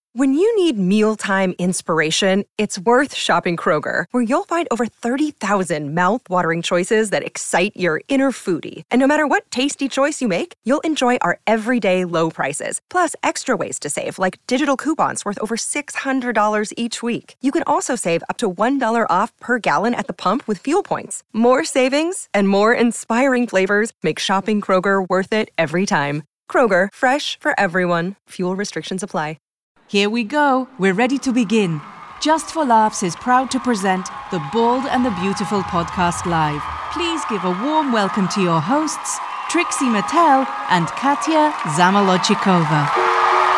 When you need mealtime inspiration, it's worth shopping Kroger, where you'll find over 30,000 mouth-watering choices that excite your inner foodie. And no matter what tasty choice you make, you'll enjoy our everyday low prices, plus extra ways to save, like digital coupons worth over $600 each week. You can also save up to $1 off per gallon at the pump with fuel points. More savings and more inspiring flavors make shopping Kroger worth it every time. Kroger, fresh for everyone. Fuel restrictions apply. Here we go. We're ready to begin. Just for Laughs is proud to present the Bold and the Beautiful podcast live. Please give a warm welcome to your hosts, Trixie Mattel and Katya Zamolodchikova.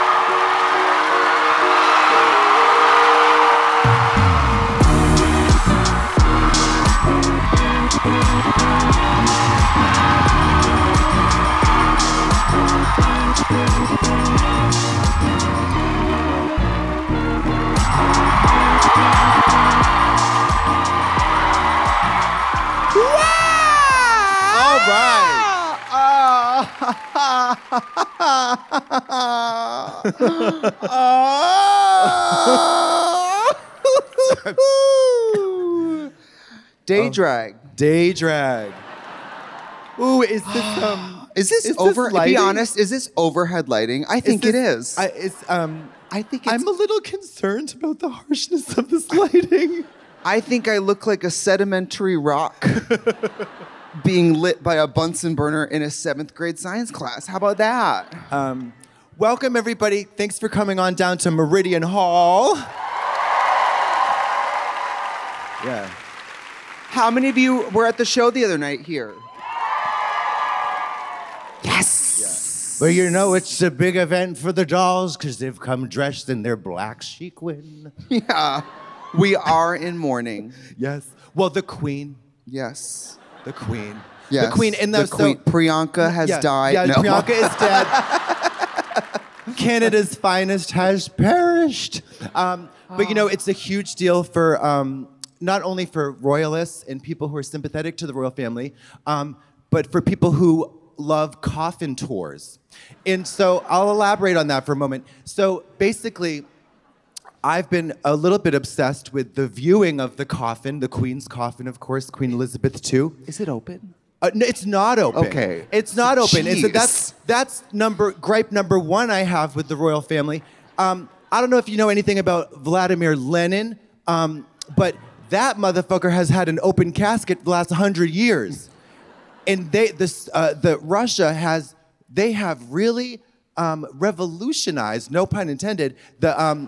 Day drag. Day drag. Ooh, is this over? lighting? Be honest, is this overhead lighting? I think it is. I think I'm a little concerned about the harshness of this lighting. I think I look like a sedimentary rock being lit by a Bunsen burner in a 7th grade science class. How about that? Welcome, everybody. Thanks for coming on down to Meridian Hall. Yeah. How many of you were at the show the other night here? Yes. Well, you know, it's a big event for the dolls because they've come dressed in their black sequin. Yeah. We are in mourning. Yes. Well, the Queen. Yes. The Queen. Yes. The Queen. And the Queen. Priyanka has died. Yeah, no. Priyanka is dead. Canada's finest has perished. But, you know, it's a huge deal for not only for royalists and people who are sympathetic to the royal family, but for people who love coffin tours. And so I'll elaborate on that for a moment. So basically, I've been a little bit obsessed with the viewing of the coffin, the Queen's coffin, of course, Queen Elizabeth II. Is it open? No, it's not open. Okay. It's not open. Jeez. That's gripe number one I have with the royal family. I don't know if you know anything about Vladimir Lenin, but that motherfucker has had an open casket the last 100 years. And Russia have really revolutionized, no pun intended, the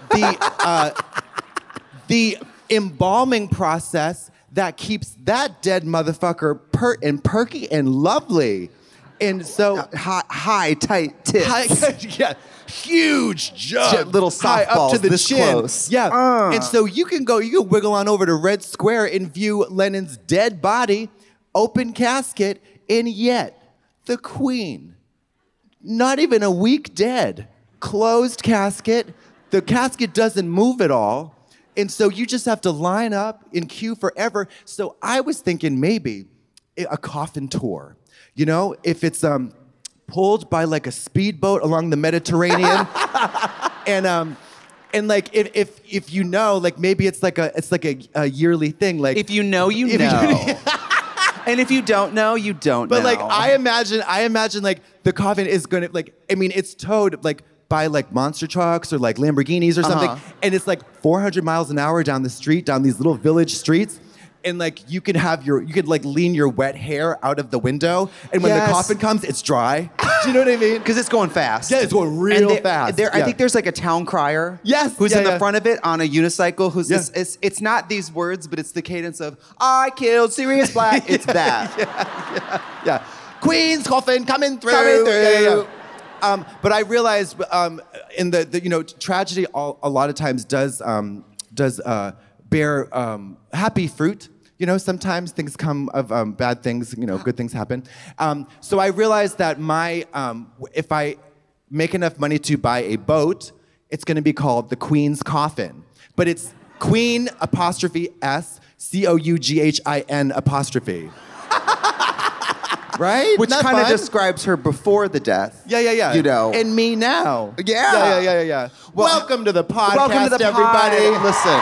embalming process that keeps that dead motherfucker pert and perky and lovely. And so high, tight tits. yeah, huge jug, little high softballs up to the this chin. close. Yeah, and so you can wiggle on over to Red Square and view Lenin's dead body, open casket, and yet the Queen, not even a week dead, closed casket. The casket doesn't move at all. And so you just have to line up in queue forever. So I was thinking maybe a coffin tour. You know, if it's pulled by like a speedboat along the Mediterranean, and like if you know, like maybe it's like a yearly thing. Like if you know, you know. And if you don't know, you don't know. But like I imagine like the coffin is gonna it's towed like by like monster trucks or like Lamborghinis or something, and it's like 400 miles an hour down the street, down these little village streets, and like you could like lean your wet hair out of the window, and when the coffin comes, it's dry. Do you know what I mean? Because it's going fast. Yeah, it's going real fast. I think there's like a town crier. Yes, who's in the front of it on a unicycle. Who's it's not these words, but it's the cadence of "I killed Sirius Black." It's that. Yeah. Queen's coffin coming through. But I realized in the tragedy a lot of times does bear happy fruit. You know, sometimes things come of bad things. You know, good things happen. So I realized that if I make enough money to buy a boat, it's going to be called the Queen's Coffin. But it's Queen _S COUGHIN _. Right? Which Not kind of fun? describes her before the death. Yeah. You know. And me now. Yeah. Yeah. Welcome to the podcast, Welcome to the everybody. pod. Listen.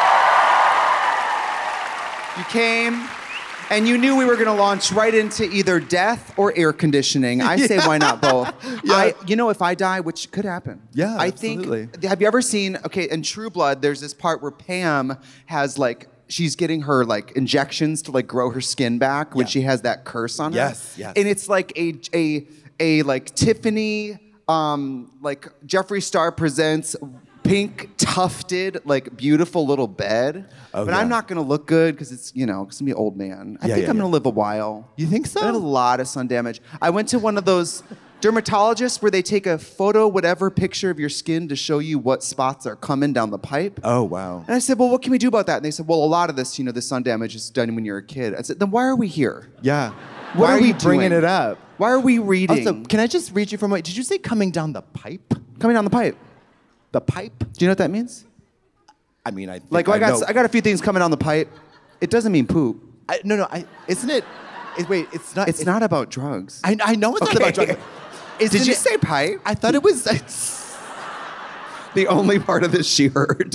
You came and you knew we were going to launch right into either death or air conditioning. I say why not both? Yeah. If I die, which could happen. Yeah, I absolutely. think, have you ever seen, in True Blood, there's this part where Pam has she's getting her injections to grow her skin back when she has that curse on her. Yes. And it's like a Tiffany, Jeffree Star presents pink tufted, beautiful little bed. Oh, but yeah. I'm not gonna look good because it's, it's gonna be old man. I Yeah, think yeah, I'm yeah. gonna live a while. You think so? I had a lot of sun damage. I went to one of those dermatologists where they take a whatever picture of your skin to show you what spots are coming down the pipe. Oh, wow. And I said, well, what can we do about that? And they said, well, a lot of this, the sun damage is done when you're a kid. I said, then why are we here? Yeah. What Why are are we you bringing doing? it up? Why are we reading? Also, can I just read you from what? Did you say coming down the pipe? Coming down the pipe. The pipe? Do you know what that means? I mean, I think I know. got a few things coming down the pipe. It doesn't mean poop. Isn't it? Wait, it's not. It's not about drugs. I know it's not Okay. about drugs. Did you say pipe? I thought it was. The only part of this she heard.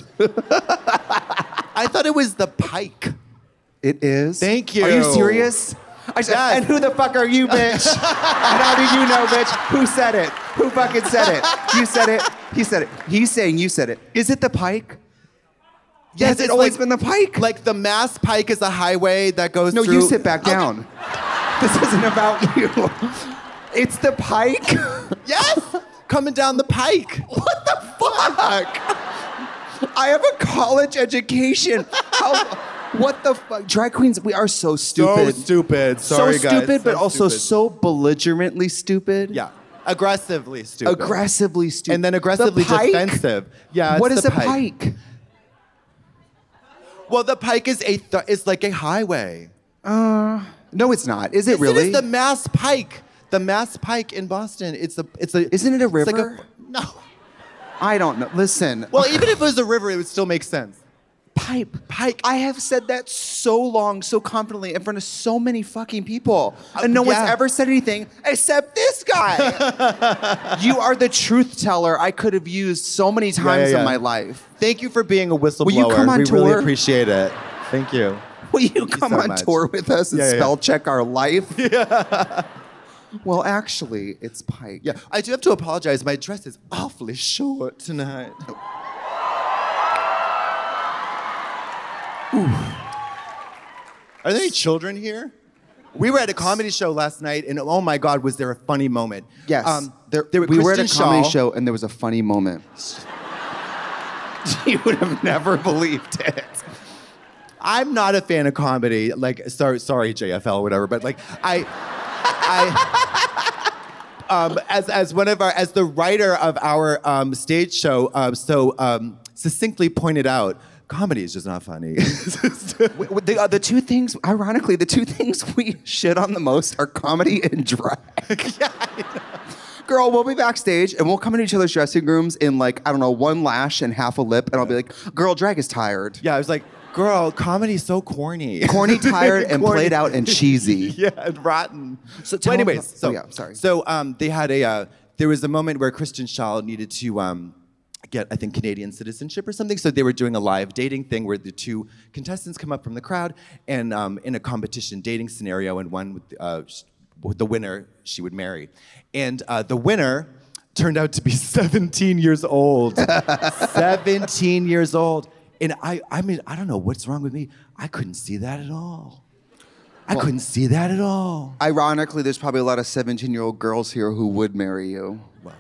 I thought it was the pike. It is. Thank you. Are you serious? I said, Yes. and who the fuck are you, bitch? And how did you know, bitch? Who said it? Who fucking said it? You said it. He said it. He's saying you said it. Is it the pike? Has it it's always been the pike? Like the Mass Pike is a highway that goes No, through. you sit back down. This isn't about you. It's the pike? Yes, coming down the pike. What the fuck? I have a college education. What the fuck? Drag queens, we are so stupid. So stupid. Sorry, so guys. stupid, but also stupid. so belligerently stupid. Yeah, aggressively stupid. Aggressively stupid. And then aggressively The pike? defensive. Yeah. What it's is the a pike? Well, the pike is is like a highway. No, it's not. Is it Yes, really? It is the Mass Pike. The Mass Pike in Boston. It's a. Isn't it a it's like river? no. I don't know. Listen. Well, even if it was a river, it would still make sense. Pike. Pike. I have said that so long, so confidently, in front of so many fucking people. And no one's yeah. ever said anything except this guy. You are the truth teller I could have used so many times yeah. in my life. Thank you for being a whistleblower. Will you come on we tour? really appreciate it. Thank you. Will you come so on much. tour with us and Yeah, yeah. spell check our life? Yeah. Well, actually, it's Pike. Yeah, I do have to apologize. My dress is awfully short tonight. Are there any children here? We were at a comedy show last night, and oh my God, was there a funny moment? Yes. We were at a Kristen comedy Schaal. show and there was a funny moment. You would have never believed it. I'm not a fan of comedy. Like, sorry, JFL, whatever. But like, as the writer of our stage show succinctly pointed out, comedy is just not funny. The two things, ironically, the two things we shit on the most are comedy and drag. Yeah, I know. Girl, we'll be backstage and we'll come into each other's dressing rooms in one lash and half a lip, and I'll be like, girl, drag is tired. Yeah, I was like, girl, comedy's so corny. Corny, tired, and Corny. played out and cheesy. Yeah, and rotten. So Well, tell anyways, them- so oh, yeah, sorry. So they had there was a moment where Kristen Schaal needed to get, I think, Canadian citizenship or something. So they were doing a live dating thing where the two contestants come up from the crowd and in a competition dating scenario, and one with the winner she would marry, and the winner turned out to be 17 years old. 17 years old. And I mean, I don't know what's wrong with me. I couldn't see that at all. I couldn't see that at all. Ironically, there's probably a lot of 17-year-old girls here who would marry you. Well,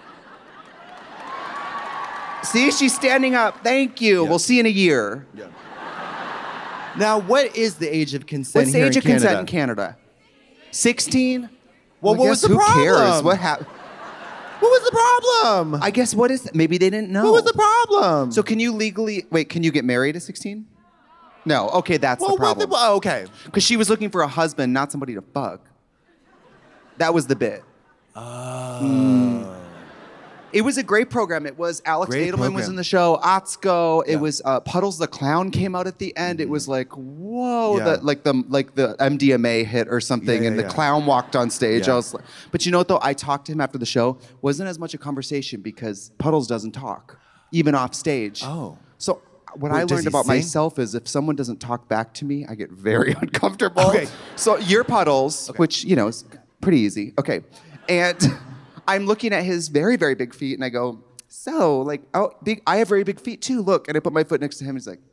See, she's standing up. Thank you. Yeah. We'll see you in a year. yeah. Now, what is the age of consent What's the here age in of consent Canada? in Canada? 16? Well, what was the who problem? cares? What happened? What was the problem? I guess what is maybe they didn't know. What was the problem? So can you can you get married at 16? No. Okay, that's the problem. Okay. Because she was looking for a husband, not somebody to fuck. That was the bit. It was a great program. It was Alex Great Nadelman was program. in the show. Atsuko. It Yeah. was Puddles the Clown came out at the end. It was like, whoa, Yeah. like the MDMA hit or something, Yeah, and yeah, the yeah. clown walked on stage. Yeah. I was like, but you know what though? I talked to him after the show. Wasn't as much a conversation because Puddles doesn't talk, even off stage. Oh. So what Wait, I does learned he about sing? myself is if someone doesn't talk back to me, I get very uncomfortable. Okay. So you're Puddles, which, you know, is pretty easy. Okay. And I'm looking at his very, very big feet and I go, so, like, oh, I have very big feet too, look. And I put my foot next to him and he's like,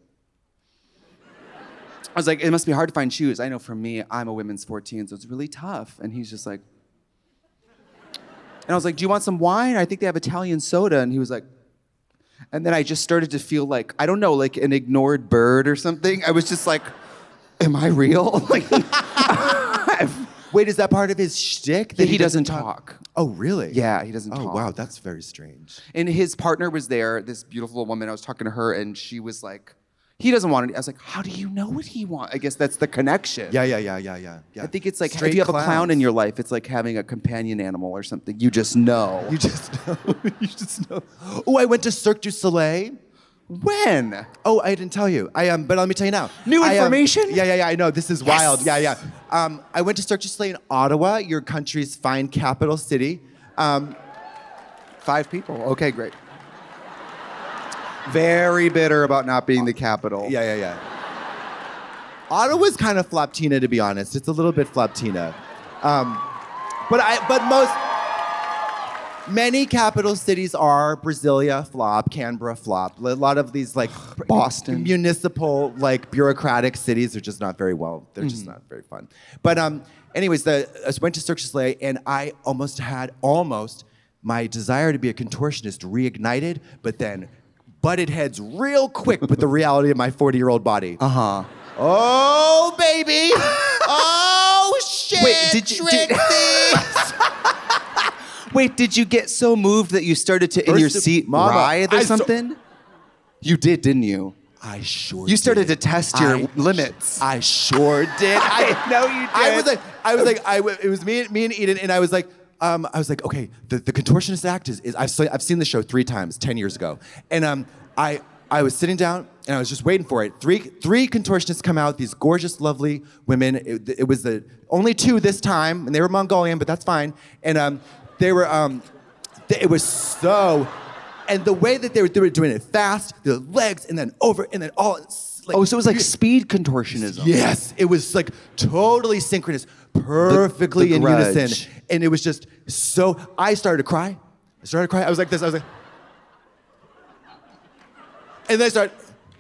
I was like, it must be hard to find shoes. I know for me, I'm a women's 14, so it's really tough. And he's just like, and I was like, do you want some wine? I think they have Italian soda. And he was like, and then I just started to feel like, I don't know, like an ignored bird or something. I was just like, am I real? Like, Wait, is that part of his shtick? That he doesn't talk. Oh, really? Yeah, he doesn't Oh, talk. wow, that's very strange. And his partner was there, this beautiful woman. I was talking to her, and she was like, he doesn't want it. I was like, how do you know what he wants? I guess that's the connection. Yeah. I think it's like, Straight if you have a clown clowns. in your life, it's like having a companion animal or something. You just know. You just know. You just know. Oh, I went to Cirque du Soleil. When? Oh, I didn't tell you. But let me tell you now. New information? Yeah. I know. This is wild. Yeah. I went to Cirque du Soleil in Ottawa, your country's fine capital city. 5 people. Okay, great. Very bitter about not being the capital. Yeah. Ottawa's kind of floptina, to be honest. It's a little bit floptina. Many capital cities are Brasilia, flop, Canberra, flop. A lot of these like Boston. municipal, like bureaucratic cities are just not very well. They're just not very fun. But anyways, I went to Cirque du Soleil and I almost had my desire to be a contortionist reignited, but then butted heads real quick with the reality of my 40-year-old body. Uh-huh. Oh, baby! Oh, shit! Wait, did you get so moved that you started to in your seat Mama, writhe or I so- something? You did, didn't you? I sure You started did. to test your limits. I sure did. I know you did. It was me and Eden, and I was like, okay, the contortionist act is I've seen the show 3 times 10 years ago, and I was sitting down and I was just waiting for it. Three contortionists come out, these gorgeous, lovely women. It was the only 2 this time, and they were Mongolian, but that's fine. And they were, it was so, and the way that they were doing it fast, the legs, and then over, and then all. Like, Oh, so it was like speed contortionism. Yes, it was like totally synchronous, perfectly The in Grudge. unison, and it was just so. I started to cry. I was like this. I was like, and then I started,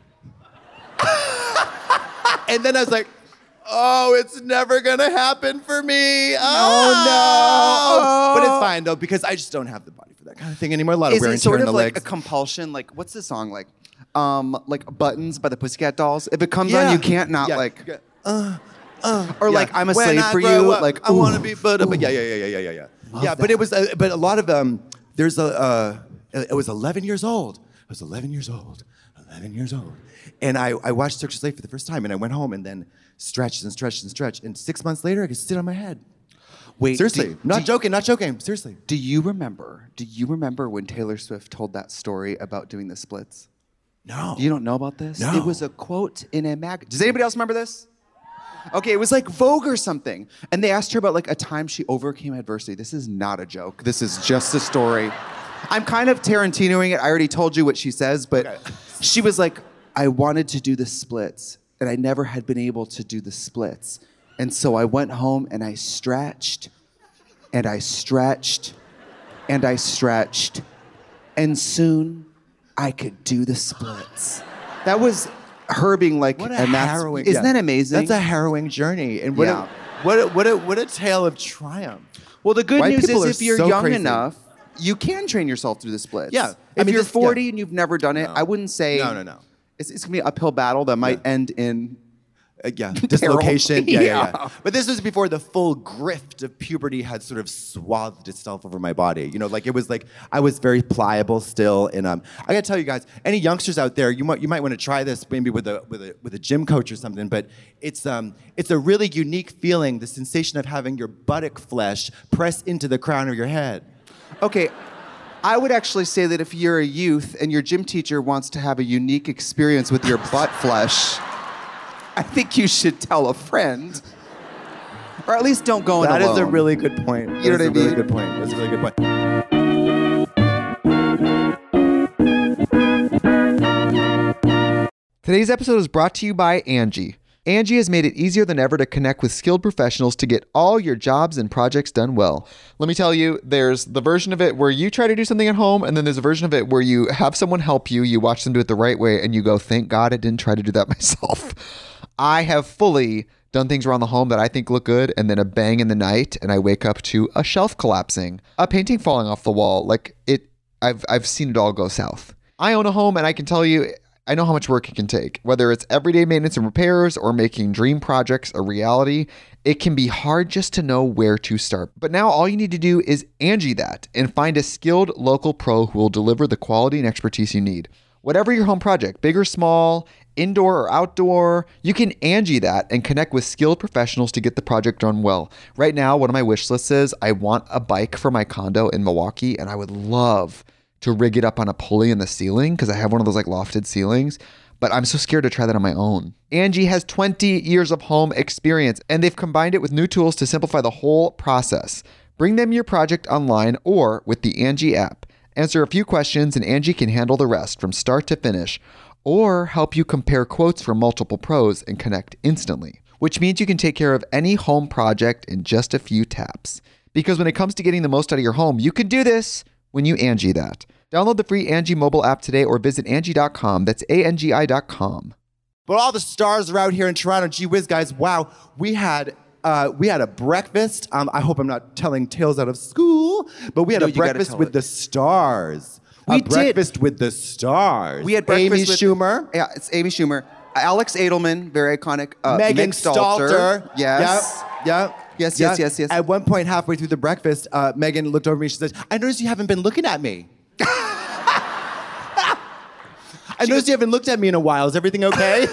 and then I was like, oh, it's never gonna happen for me. Oh no! But it's fine though because I just don't have the body for that kind of thing anymore. A lot of Is wear it and tear sort in of the like legs. a compulsion? Like, what's the song like? Like Buttons by the Pussycat Dolls. If it comes Yeah. on, you can't not Yeah. like. Yeah. Or like I'm a When slave I for grow you. up, Like I want to ooh. be, but yeah. Yeah, but it was, but a lot of there's it was 11 years old. I was 11 years old, and I watched Cirque du Soleil for the first time, and I went home and then stretched, and 6 months later I could sit on my head. Wait, Seriously, not joking. Seriously. Do you remember when Taylor Swift told that story about doing the splits? No. You don't know about this? No. It was a quote in a mag. Does anybody else remember this? Okay, it was like Vogue or something. And they asked her about like a time she overcame adversity. This is not a joke. This is just a story. I'm kind of Tarantinoing it. I already told you what she says, but she was like, I wanted to do the splits, and I never had been able to do the splits. And so I went home and I stretched, and I stretched, and I stretched, and soon I could do the splits. That was her being like, What a and that's- harrowing. Isn't that amazing? That's a harrowing journey, and Yeah. what a tale of triumph. Well, the good White news people is are if you're so young case enough, you can train yourself through the splits. Yeah. If you're 40 yeah. and you've never done it, No. I wouldn't say. No. It's going to be an uphill battle that might Yeah. end in. Dislocation. Terrible. Yeah. Yeah. But this was before the full grift of puberty had sort of swathed itself over my body. You know, like it was like I was very pliable still. And I gotta tell you guys, any youngsters out there, you might want to try this maybe with a gym coach or something. But it's a really unique feeling, the sensation of having your buttock flesh press into the crown of your head. Okay. I would actually say that if you're a youth and your gym teacher wants to have a unique experience with your butt flesh, I think you should tell a friend. Or at least don't go in alone. That is a really good point. You know what I mean? Really good point. That's a really good point. Today's episode is brought to you by Angie. Angie has made it easier than ever to connect with skilled professionals to get all your jobs and projects done well. Let me tell you, there's the version of it where you try to do something at home, and then there's a version of it where you have someone help you, you watch them do it the right way, and you go, thank God I didn't try to do that myself. I have fully done things around the home that I think look good, and then a bang in the night, and I wake up to a shelf collapsing, a painting falling off the wall. I've seen it all go south. I own a home, and I can tell you, I know how much work it can take. Whether it's everyday maintenance and repairs or making dream projects a reality, it can be hard just to know where to start. But now all you need to do is Angie that and find a skilled local pro who will deliver the quality and expertise you need. Whatever your home project, big or small, indoor or outdoor, you can Angie that and connect with skilled professionals to get the project done well. Right now, one of my wish lists is I want a bike for my condo in Milwaukee, and I would love to rig it up on a pulley in the ceiling because I have one of those like lofted ceilings, but I'm so scared to try that on my own. Angie has 20 years of home experience, and they've combined it with new tools to simplify the whole process. Bring them your project online or with the Angie app. Answer a few questions and Angie can handle the rest from start to finish, or help you compare quotes from multiple pros and connect instantly, which means you can take care of any home project in just a few taps. Because when it comes to getting the most out of your home, you can do this when you Angie that. Download the free Angie mobile app today or visit Angie.com. That's ANGI.com. But all the stars are out here in Toronto. Gee whiz, guys, wow. We had a breakfast. I hope I'm not telling tales out of school, but we had a breakfast with the stars. Breakfast with the stars. We had breakfast Amy with Schumer. Yeah, it's Amy Schumer. Alex Edelman, very iconic. Megan Meg Stalter. Yes. Yep. Yes. At one point, halfway through the breakfast, Megan looked over at me. She said, I noticed you haven't been looking at me. I noticed you haven't looked at me in a while. Is everything okay?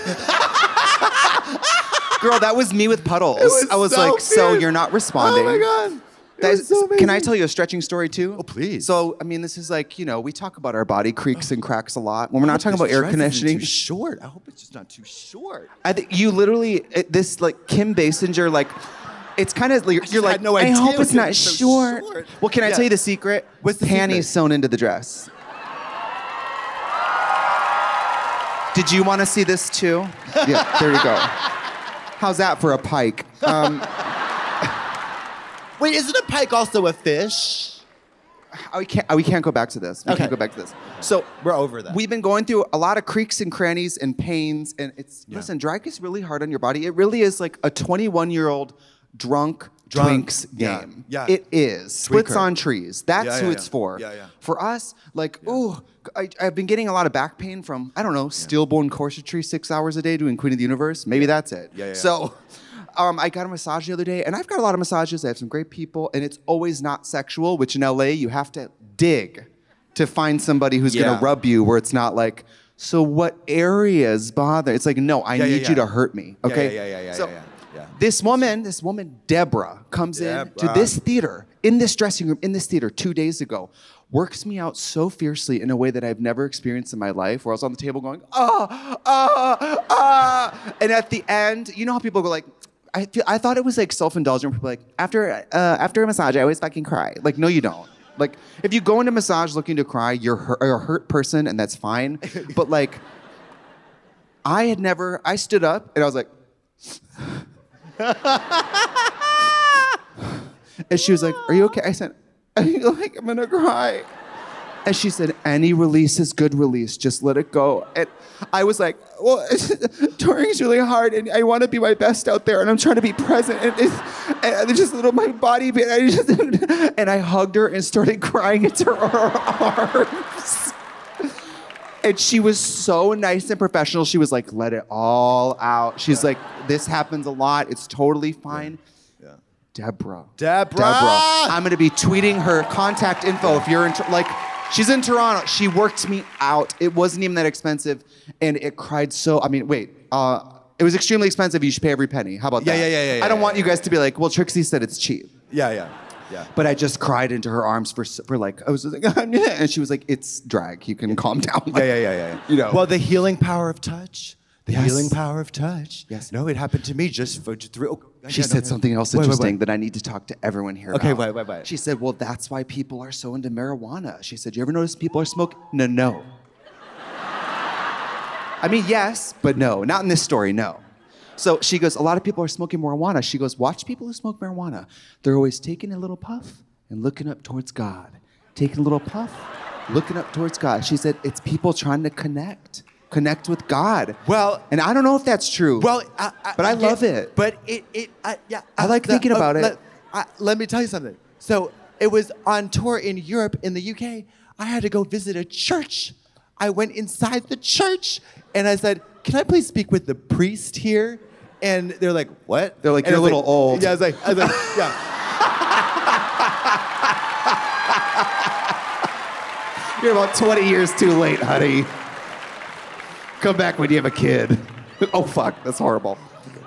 Girl, that was me with puddles. I was so like, fierce. so you're not responding. Oh my God. Can I tell you a stretching story too? Oh, please. So, I mean, this is like, we talk about our body creaks and cracks a lot. When we're not talking about air conditioning. Too short. I hope it's just not too short. I think you literally, Kim Basinger, it's kind of, you're like, no I idea hope it's not so short. short. Well, can I tell you the secret? What's the panties secret? sewn into the dress. Did you want to see this too? Yeah, there you go. How's that for a pike? Wait, isn't a pike also a fish? We can't go back to this. We can't go back to this. So We're over that. We've been going through a lot of creaks and crannies and pains, and listen, drag is really hard on your body. It really is like a 21-year-old drunk Twinks Yeah. game. Yeah. It is. Splits Tweaker. on trees. That's who it's for. Yeah. For us, I've been getting a lot of back pain from, I don't know, stillborn corsetry 6 hours a day doing Queen of the Universe. Maybe that's it. Yeah. So I got a massage the other day, and I've got a lot of massages. I have some great people, and it's always not sexual, which in LA, you have to dig to find somebody who's going to rub you where it's not like, so what areas bother? It's like, no, I need you to hurt me, okay? Yeah. This woman, Deborah, comes in to this theater, in this dressing room, in this theater 2 days ago, works me out so fiercely in a way that I've never experienced in my life, where I was on the table going, and at the end, you know how people go like, I thought it was like self-indulgent. People like, after a massage, I always fucking cry. Like, no, you don't. Like, if you go into massage looking to cry, you're a hurt person, and that's fine. But like, I stood up, and I was like, and she was like, are you okay? I said, I'm gonna cry. And she said, any release is good release. Just let it go. And I was like, well, touring's really hard, and I want to be my best out there, and I'm trying to be present. And just my body, and I hugged her and started crying into her arms. And she was so nice and professional. She was like, let it all out. She's like, this happens a lot. It's totally fine. Yeah. Deborah. I'm going to be tweeting her contact info if you're in, she's in Toronto. She worked me out. It wasn't even that expensive. And it cried so, it was extremely expensive. You should pay every penny. How about that? Yeah. I don't want you guys to be like, well, Trixie said it's cheap. Yeah. Yeah. But I just cried into her arms for like, I was just like, and she was like, it's drag. You can calm down. Like, Yeah. You know. Well, the healing power of touch. The Yes. healing power of touch. Yes. No, it happened to me just through. She said something else interesting that I need to talk to everyone here Okay, about. wait. She said, well, that's why people are so into marijuana. She said, you ever notice people are smoking? No. I mean, yes, but no. Not in this story, no. So she goes, a lot of people are smoking marijuana. She goes, watch people who smoke marijuana. They're always taking a little puff and looking up towards God. Taking a little puff, looking up towards God. She said, it's people trying to connect with God. Well, and I don't know if that's true. Well, but I love it. But I like thinking about it. Let me tell you something. So it was on tour in Europe, in the UK. I had to go visit a church. I went inside the church and I said, "Can I please speak with the priest here?" And they're like, "What?" They're like, and "You're a I was little old." Yeah, I was like, yeah. You're about 20 years too late, honey. Come back when you have a kid. Oh, fuck. That's horrible.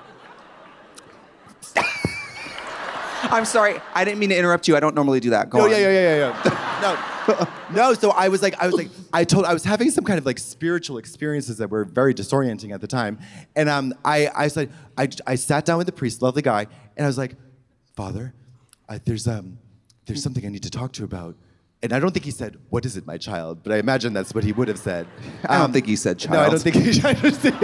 I'm sorry. I didn't mean to interrupt you. I don't normally do that. Go on. Yeah. No. So I was having some kind of like spiritual experiences that were very disorienting at the time, and I sat down with the priest, lovely guy, and I was like, "Father, there's something I need to talk to you about." And I don't think he said, "What is it, my child?" But I imagine that's what he would have said. I don't think he said child. No, I don't think he said.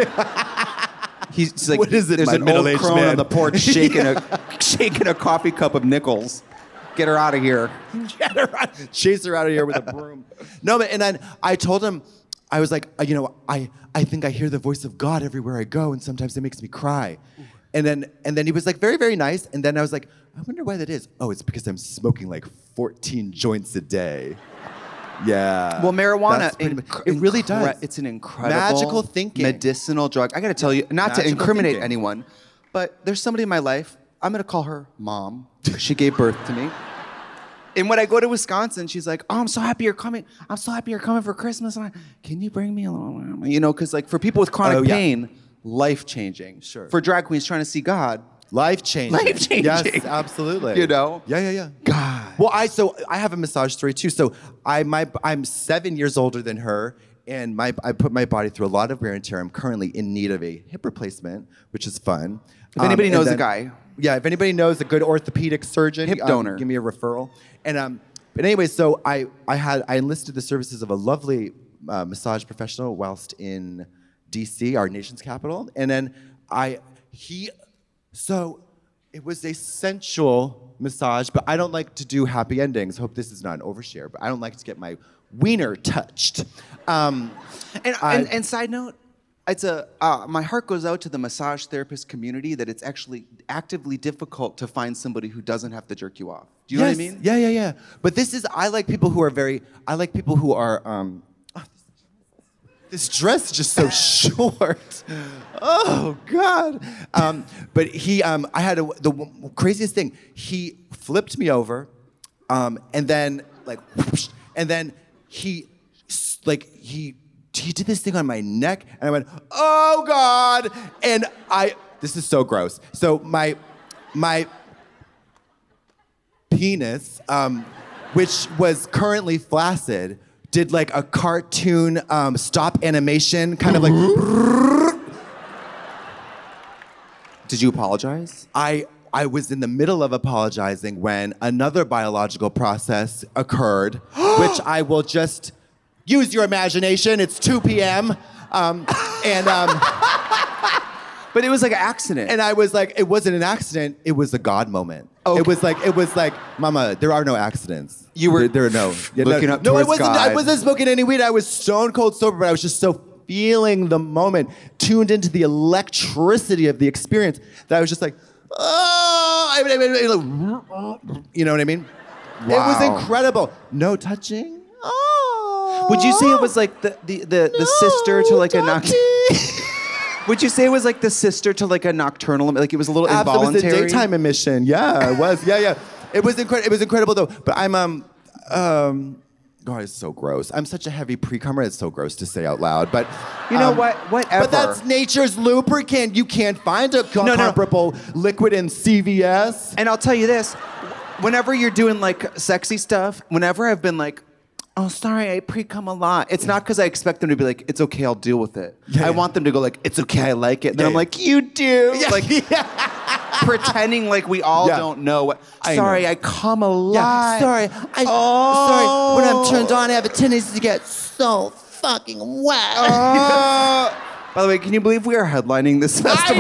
He's like, What is it, there's my an old middle-aged crone man? on the porch shaking a coffee cup of nickels. Get her out of here. Chase her out of here with a broom. No, but and then I told him, I was like, I think I hear the voice of God everywhere I go, and sometimes it makes me cry. And then he was like very, very nice. And then I was like, I wonder why that is. Oh, it's because I'm smoking like 14 joints a day. Yeah. Well, marijuana, That's pretty much- it really does. It's an incredible Magical thinking. medicinal drug. I got to tell you, not to Magical incriminate thinking. anyone, but there's somebody in my life. I'm going to call her Mom. She gave birth to me. And when I go to Wisconsin, she's like, "Oh, I'm so happy you're coming. I'm so happy you're coming for Christmas. And can you bring me a little?" Because like for people with chronic pain, life-changing. Sure. For drag queens trying to see God, Life-changing. Life-changing. Yes, absolutely. Yeah. God. Well, I have a massage story too. So I'm 7 years older than her, and I put my body through a lot of wear and tear. I'm currently in need of a hip replacement, which is fun. If anybody and knows then- a guy. Yeah, if anybody knows a good orthopedic surgeon, Hip donor. give me a referral. And but anyway, so I enlisted the services of a lovely massage professional whilst in D.C., our nation's capital, and then So it was a sensual massage, but I don't like to do happy endings. Hope this is not an overshare, but I don't like to get my wiener touched. And side note, it's my heart goes out to the massage therapist community that it's actually actively difficult to find somebody who doesn't have to jerk you off. Do you know what I mean? Yeah. But I like people who are this dress is just so short. Oh God. But I had the craziest thing. He flipped me over, and then like, whoosh, and then he did this thing on my neck, and I went, "Oh God!" And this is so gross. So my penis, which was currently flaccid, did like a cartoon stop animation, kind of like. Did you apologize? I was in the middle of apologizing when another biological process occurred, which I will just use your imagination. It's 2 p.m. But it was like an accident. And I was like, it wasn't an accident. It was a God moment. Okay. It was like, Mama, there are no accidents. You were there are no looking up No, towards I wasn't. God. I wasn't smoking any weed. I was stone cold sober, but I was just so feeling the moment, tuned into the electricity of the experience that I was just like, oh, you know what I mean? It was Wow. incredible. No touching. Oh. Would you say it was like the sister to like a Would you say it was like the sister to like a nocturnal? Like it was a little involuntary. It was a daytime emission. Yeah, it was. Yeah. It was It was incredible though. But I'm God, it's so gross. I'm such a heavy pre-comer. It's so gross to say out loud. But You know what? Whatever. But that's nature's lubricant. You can't find a comparable liquid in CVS. And I'll tell you this. whenever you're doing like sexy stuff, whenever I've been like, oh, sorry, I pre-cum a lot. It's not because I expect them to be like, it's okay, I'll deal with it. I want them to go like, it's okay, I like it. And then I'm like, you do. Like, pretending like we all don't know what. Sorry, I cum a lot. Yeah, sorry. Sorry. When I'm turned on, I have a tendency to get so fucking wet. By the way, can you believe we are headlining this festival?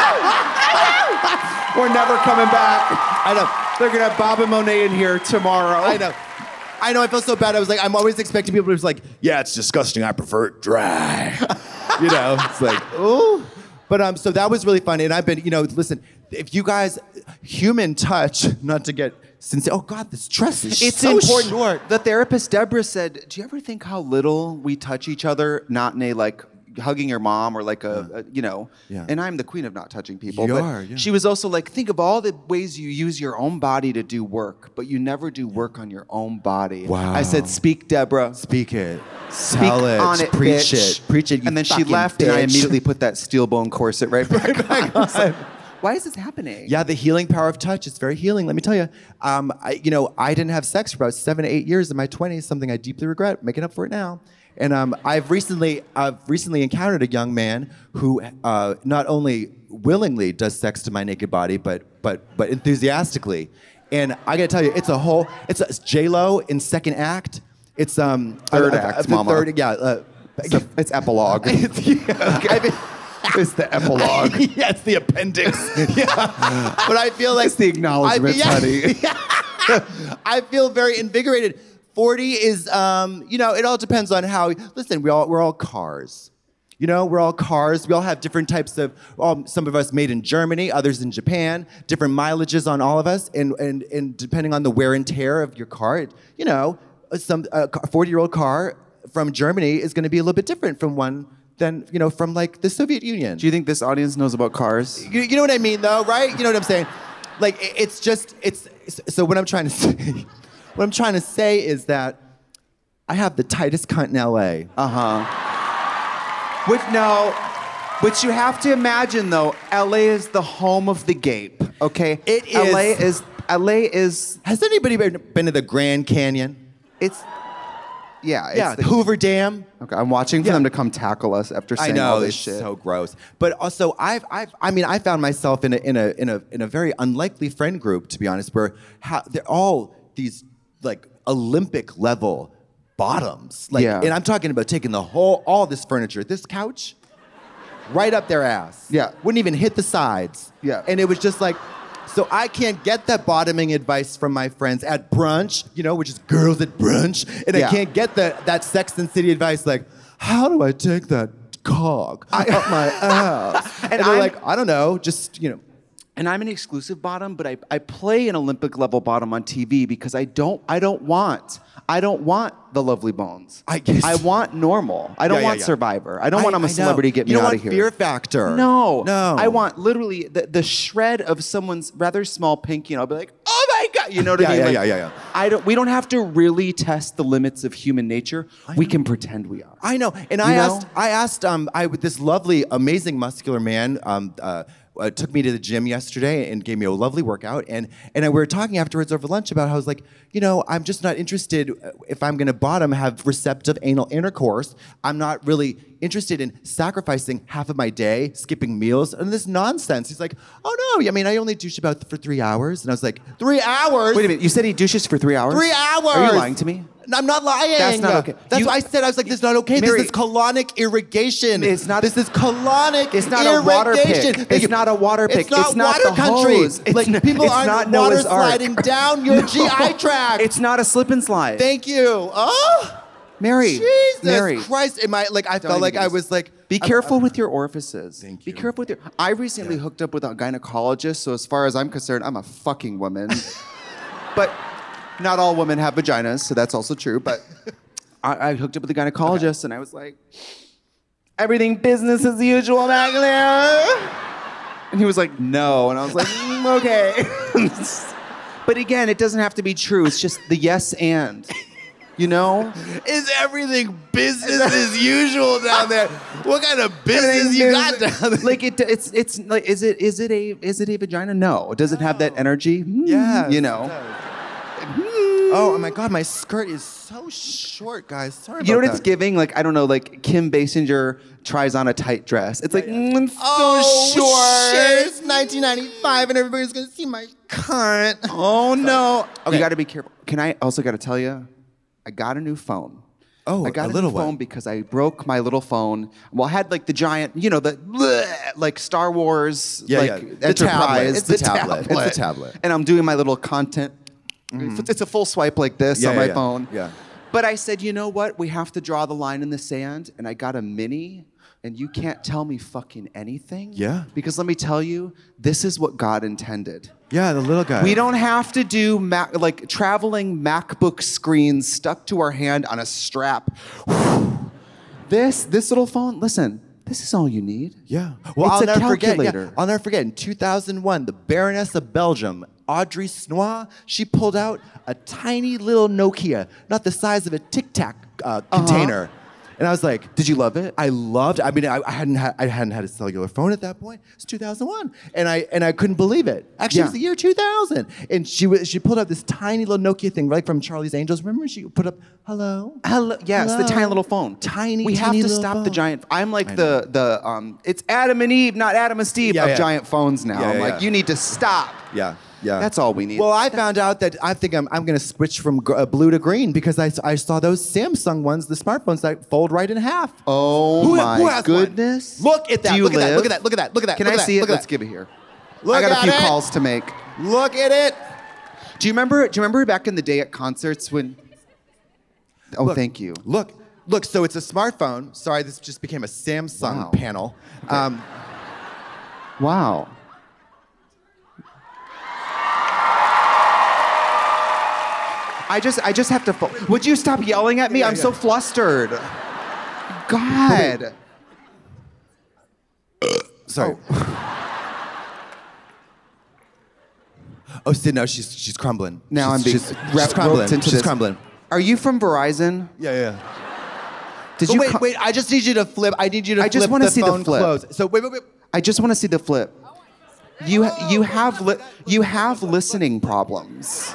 We're never coming back. I know. They're gonna have Bob and Monet in here tomorrow. I know. I feel so bad. I was like, I'm always expecting people to be like, yeah, it's disgusting. I prefer it dry. You know, it's like, ooh. But so that was really fun. And I've been, listen, if you guys, human touch, not to get sincere. Oh God, this dress is it's so important. short. The therapist Deborah said, do you ever think how little we touch each other, not in a like hugging your mom or like and I'm the queen of not touching people. She was also like, think of all the ways you use your own body to do work, but you never do work on your own body. Wow. I said, speak, Deborah. Speak it. Tell it. On it. Preach bitch. it. Preach it. You and then she left, bitch. and I immediately put that steel bone corset right back on. Why is this happening? Yeah, the healing power of touch. It's very healing. Let me tell you. I didn't have sex for about 7 to 8 years in my 20s. Something I deeply regret. Making up for it now. And I've recently encountered a young man who not only willingly does sex to my naked body, but enthusiastically. And I gotta tell you, it's J-Lo in second act. It's third act, mama. It's epilogue. It's the epilogue. Yeah, it's the appendix. Yeah. But I feel like it's the acknowledgement, honey. I feel very invigorated. 40 is, it all depends on how. Listen, we're all cars. We're all cars. We all have different types of. Some of us made in Germany, others in Japan. Different mileages on all of us, and depending on the wear and tear of your car, some a 40-year-old car from Germany is going to be a little bit different from one than from like the Soviet Union. Do you think this audience knows about cars? You know what I mean, though, right? You know what I'm saying? Like it's so what I'm trying to say. What I'm trying to say is that I have the tightest cunt in LA. Which you have to imagine though, LA is the home of the gape. Okay, it is. LA is. Has anybody been to the Grand Canyon? It's the Hoover Dam. Okay, I'm watching for them to come tackle us after saying all this shit. I know, it's so gross. But also, I found myself in a very unlikely friend group, to be honest, where they're all these like Olympic level bottoms. And I'm talking about taking all this furniture, this couch, right up their ass. Yeah. Wouldn't even hit the sides. Yeah. And it was just like, so I can't get that bottoming advice from my friends at brunch, which is girls at brunch. And I can't get that Sex and City advice like, how do I take that cock up my ass? and they're like, I don't know, just, And I'm an exclusive bottom, but I play an Olympic level bottom on TV because I don't want the lovely bones. I want normal. I don't want Survivor. I don't want I'm a celebrity, get me out of here. Fear Factor. No. I want literally the shred of someone's rather small pinky, and I'll be like, oh my God. You know what I mean? Yeah. We don't have to really test the limits of human nature. We can pretend we are. I know. And I asked this lovely, amazing muscular man, took me to the gym yesterday and gave me a lovely workout. And we were talking afterwards over lunch about how I was like, I'm just not interested if I'm going to bottom have receptive anal intercourse. I'm not really interested in sacrificing half of my day, skipping meals, and this nonsense. He's like, oh no, I mean, I only douche for 3 hours. And I was like, 3 hours? Wait a minute, you said he douches for 3 hours? 3 hours! Are you lying to me? I'm not lying. That's not okay. That's what I said. I was like, this is not okay. Mary, this is colonic irrigation. It's not. This is colonic irrigation. It's not a water pick. It's not a water pick. It's not water the country. Hose. People aren't water sliding down your GI tract. It's not a slip and slide. Thank you. Oh, Mary. Jesus Christ. I felt like I was like. Be careful with your orifices. Thank you. Be careful with your. I recently hooked up with a gynecologist, so as far as I'm concerned, I'm a fucking woman. But not all women have vaginas, so that's also true. But I hooked up with a gynecologist, and I was like, everything business as usual back there. And he was like, no. And I was like, okay. But again, it doesn't have to be true. It's just the yes and. Is everything business as usual down there? What kind of business you got down there? Like it's like is it a vagina? No. Does it have that energy? Yeah. It does. Oh my God, my skirt is so short, guys. Sorry about You know what that. it's giving? Like, I don't know, like Kim Basinger tries on a tight dress. It's like, it's so Oh, short. shit, it's 1995 and everybody's gonna see my cunt. Oh, no. Okay. You got to be careful. Can I also got to tell you, I got a new phone. Oh, I got a a little new phone one. because I broke my little phone. Well, I had like the giant, you know, the like Star Wars, Yeah, like yeah. The tablet. Enterprise. It's the tablet. It's the tablet. And I'm doing my little content. It's a full swipe like this Yeah, on yeah, my yeah. phone. Yeah. But I said, you know what? We have to draw the line in the sand. And I got a mini. And you can't tell me fucking anything. Yeah. Because let me tell you, this is what God intended. Yeah, the little guy. We don't have to do like traveling MacBook screens stuck to our hand on a strap. This little phone, listen, this is all you need. Yeah. Well, It's I'll a never forget. calculator. Yeah, I'll never forget. In 2001, the Baroness of Belgium, Audrey Snois, she pulled out a tiny little Nokia, not the size of a Tic Tac container. And I was like, Did you love it? I loved. I mean, I hadn't had a cellular phone at that point. It's 2001, and I couldn't believe it. Actually, it was the year 2000, and she pulled out this tiny little Nokia thing, right from Charlie's Angels. Remember, she put up hello. Hello. Yes, the Hello. tiny little phone. Tiny. We have tiny to little stop the phone. giant. I'm like I the it's Adam and Eve, not Adam and Steve Yeah, of yeah. giant phones now. Yeah, I'm yeah, like, yeah. you need to stop. Yeah, yeah. That's all we need. Well, I found out that I think I'm going to switch from blue to green because I saw those Samsung ones, the smartphones that fold right in half. Oh Who my has one? goodness. Look at that. Do you Look at that. live? Look at that. Look at that. Look at that. Can Look I at that. see it? Look at Let's that. give it here. Look I got a at few it. calls to make. Look at it. Do you remember back in the day at concerts when Oh, Look. thank you. Look. So it's a smartphone. Sorry, this just became a Samsung Wow. panel. Wow. I just have to. Would you stop yelling at me? I'm so flustered. God. Sorry. Oh, see, no, she's crumbling. Now I'm being she's roped crumbling. into She's this. crumbling. Are you from Verizon? Yeah. Did Oh, you? wait. I just need you to flip. I need you to I flip just wanna the see the phone flip. close. So wait. I just want to see the flip. You have listening problems.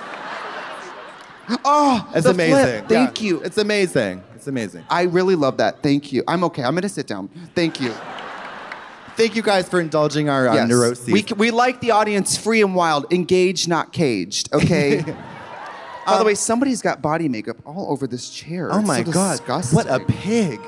Oh, It's the amazing. flip. Thank Yeah. you. It's amazing. It's amazing. I really love that. Thank you. I'm okay. I'm gonna sit down. Thank you. Thank you guys for indulging our Yes. neuroses. We like the audience free and wild, engaged, not caged. Okay. By the way, somebody's got body makeup all over this chair. oh It's my so God! disgusting. What a pig!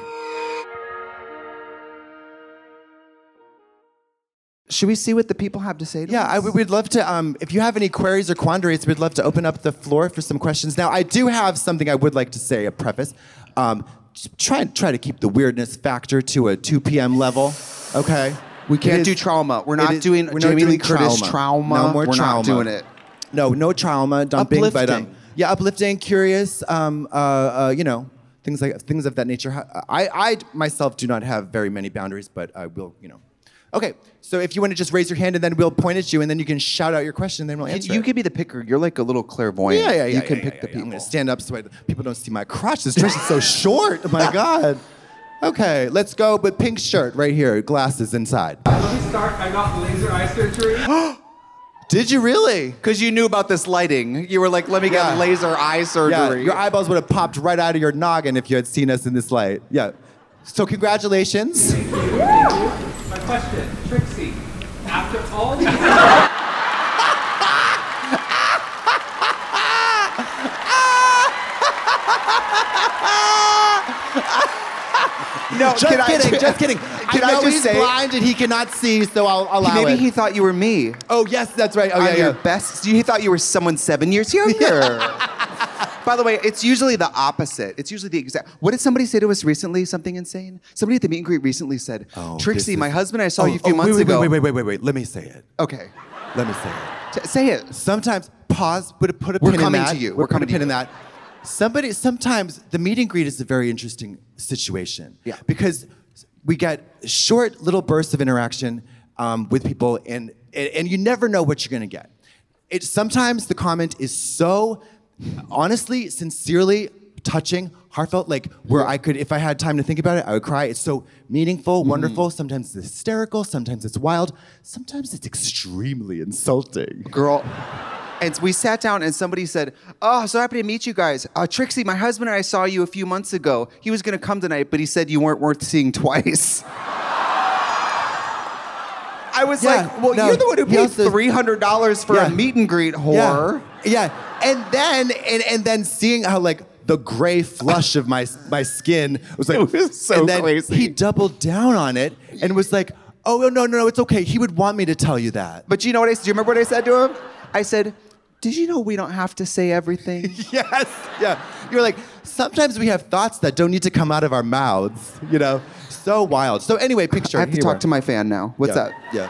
Should we see what the people have to say to Yeah, us? we'd love to. If you have any queries or quandaries, we'd love to open up the floor for some questions. Now, I do have something I would like to say, a preface. Just try to keep the weirdness factor to a 2 p.m. level. Okay. We can't It do is- trauma. We're it not is- doing we're not Jamie Lee doing Curtis trauma. No more We're trauma. not doing it. No trauma dumping, but Uplifting. yeah, uplifting, curious, things of that nature. I myself do not have very many boundaries, but I will, Okay, so if you want to just raise your hand and then we'll point at you and then you can shout out your question and then we'll answer You it. can be the picker. You're like a little clairvoyant. Yeah. You can yeah, pick yeah, the yeah. people. I'm gonna stand up so people don't see my crotch. This dress is so short. Oh my God. Okay, let's go. But pink shirt right here, glasses inside. Let me start. I got laser eye surgery. Did you really? Because you knew about this lighting. You were like, let me get Yeah. laser eye Yeah, surgery. your eyeballs would have popped right out of your noggin if you had seen us in this light. Yeah. So congratulations. My question, Trixie. After all these No, Just kidding. Can I know I just he's say? blind and he cannot see, so I'll allow Maybe it. he thought you were me. Oh, yes, that's right. Oh, I'm yeah, your yeah. best. He thought you were someone 7 years younger. By the way, it's usually the opposite. It's usually the exact. What did somebody say to us recently? Something insane? Somebody at the meet and greet recently said, Trixie, my husband, I saw you a few months ago. Wait. Let me say it. Okay. Let me say it. Say it. Sometimes, pause, put a We're pin in coming that. to you. We're We're coming put a to pin you. in that. Sometimes the meet and greet is a very interesting situation. Yeah. Because we get short little bursts of interaction with people, and you never know what you're gonna get. Sometimes the comment is so honestly, sincerely touching, heartfelt, like where I could, if I had time to think about it, I would cry. It's so meaningful, wonderful. Sometimes it's hysterical, sometimes it's wild, sometimes it's extremely insulting. Girl. And we sat down and somebody said, "Oh, so happy to meet you guys. Trixie, my husband and I saw you a few months ago. He was going to come tonight, but he said you weren't worth seeing twice." I was like, well, you're the one who paid $300 for a meet and greet, whore. Yeah. And then seeing how like the gray flush of my skin was like, it was so and then crazy. He doubled down on it and was like, "Oh no, it's okay. He would want me to tell you that." But you know what do you remember what I said to him? I said, "Did you know we don't have to say everything?" Yes. Yeah. You're like, sometimes we have thoughts that don't need to come out of our mouths, you know? So wild. So anyway, picture. I have to talk to my fan now. What's up? Yeah.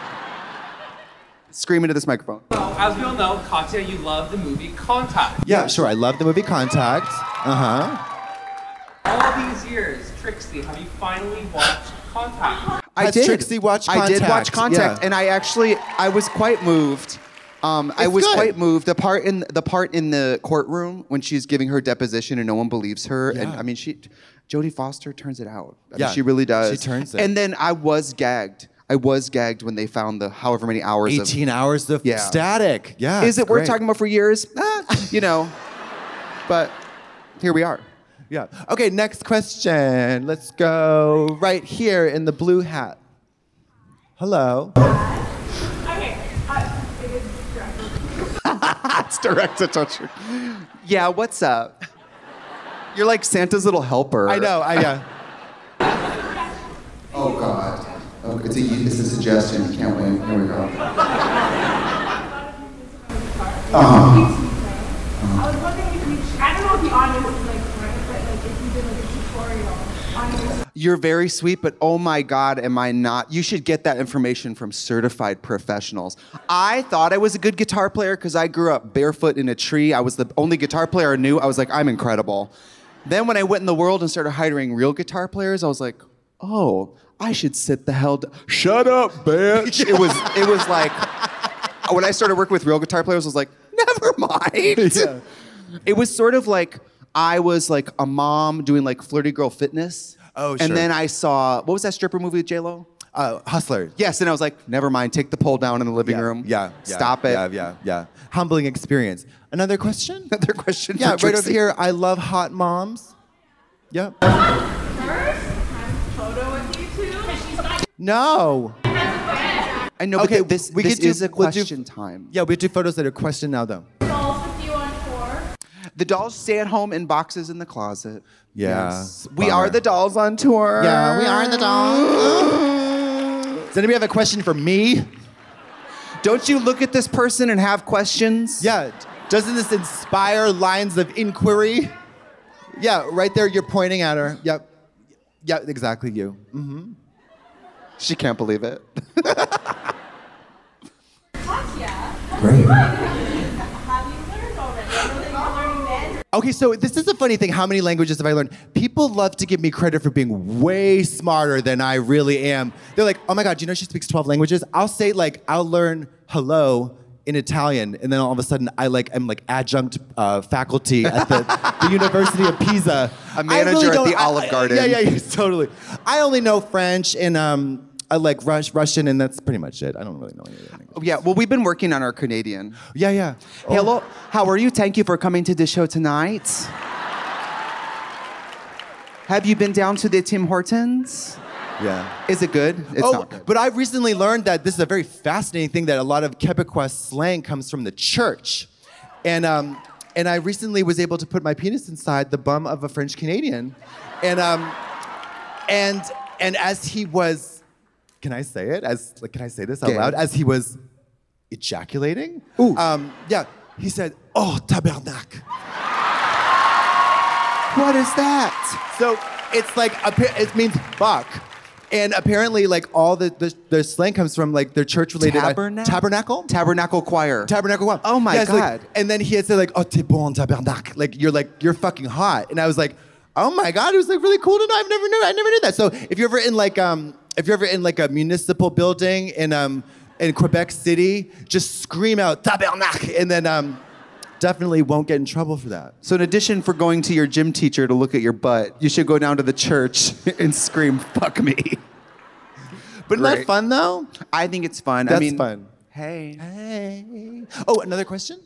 Scream into this microphone. Well, as we all know, Katya, you love the movie Contact. Yeah, sure. I love the movie Contact. Uh-huh. All these years, Trixie, have you finally watched Contact? I did. Trixie watch I did watch Contact? Contact, and I was quite moved. I was good. quite moved. The part in the courtroom when she's giving her deposition and no one believes her, and I mean, Jodie Foster turns it out. I mean, she really does. She turns it. And then I was gagged. I was gagged when they found the however many hours 18 hours of static. Yeah. Is it worth great. talking about for years? You know. But here we are. Yeah. Okay, next question. Let's go right here in the blue hat. Hello. Okay, it is It's direct to touch her. Yeah, what's up? You're like Santa's little helper. I know. Oh God. Oh, it's a suggestion. You can't win. Here we go. I was wondering if I don't know if the audience is like correct, but like if you did like a tutorial on your. You're very sweet, but oh my God, am I not? You should get that information from certified professionals. I thought I was a good guitar player because I grew up barefoot in a tree. I was the only guitar player I knew. I was like, I'm incredible. Then when I went in the world and started hiring real guitar players, I was like, oh, I should sit the hell down. Shut up, bitch. It was like, when I started working with real guitar players, I was like, never mind. Yeah. It was sort of like I was like a mom doing like flirty girl fitness. Oh, sure. And then I saw, what was that stripper movie with J-Lo? Hustler. Yes, and I was like, never mind, take the pole down in the living room. Yeah. Stop it. Yeah. Humbling experience. Another question? Another question Yeah, for right Trixie. over here. I love hot moms. Yep. First, have a photo with you two. No. I know, Okay, but this we could do- is a we'll do- question time. Yeah, we do photos that are question now, though. Dolls with you on tour. The dolls stay at home in boxes in the closet. Yeah, Yes. We are the dolls on tour. Yeah, we are the dolls. Does anybody have a question for me? Don't you look at this person and have questions? Yeah. Doesn't this inspire lines of inquiry? Yeah, right there, you're pointing at her. Yep. Yeah, exactly you. Mm-hmm. She can't believe it. Katya. Great. Have you learned already? I know that you're learning Mandarin. Okay, so this is a funny thing. How many languages have I learned? People love to give me credit for being way smarter than I really am. They're like, oh my God, do you know she speaks 12 languages? I'll say like, I'll learn hello in Italian, and then all of a sudden I am like adjunct faculty at the University of Pisa. A manager at the Olive Garden. Yeah, totally. I only know French and I like Russian, and that's pretty much it. I don't really know any other language. Yeah, well, we've been working on our Canadian. Yeah. Hello, how are you? Thank you for coming to the show tonight. Have you been down to the Tim Hortons? Yeah. Is it good? It's not good. But I recently learned that this is a very fascinating thing, that a lot of Quebecois slang comes from the church. And I recently was able to put my penis inside the bum of a French Canadian. And as he was, can I say it? Can I say this out loud? As he was ejaculating, he said, "Oh, tabernacle." What is that? So it's like, it means fuck. And apparently, like, all the slang comes from, like, their church-related... Tabernacle? Tabernacle choir. Tabernacle choir. Oh, my it's like- God. and then he had said, like, oh, t'es bon, tabernacle. Like, you're fucking hot. And I was like, oh, my God, it was, like, really cool to know. I never knew that. So if you're ever in, like, a municipal building in Quebec City, just scream out, tabernacle, and then... definitely won't get in trouble for that. So in addition for going to your gym teacher to look at your butt, you should go down to the church and scream, fuck me. But isn't that fun, though? I think it's fun. That's fun. Hey. Hey. Oh, another question?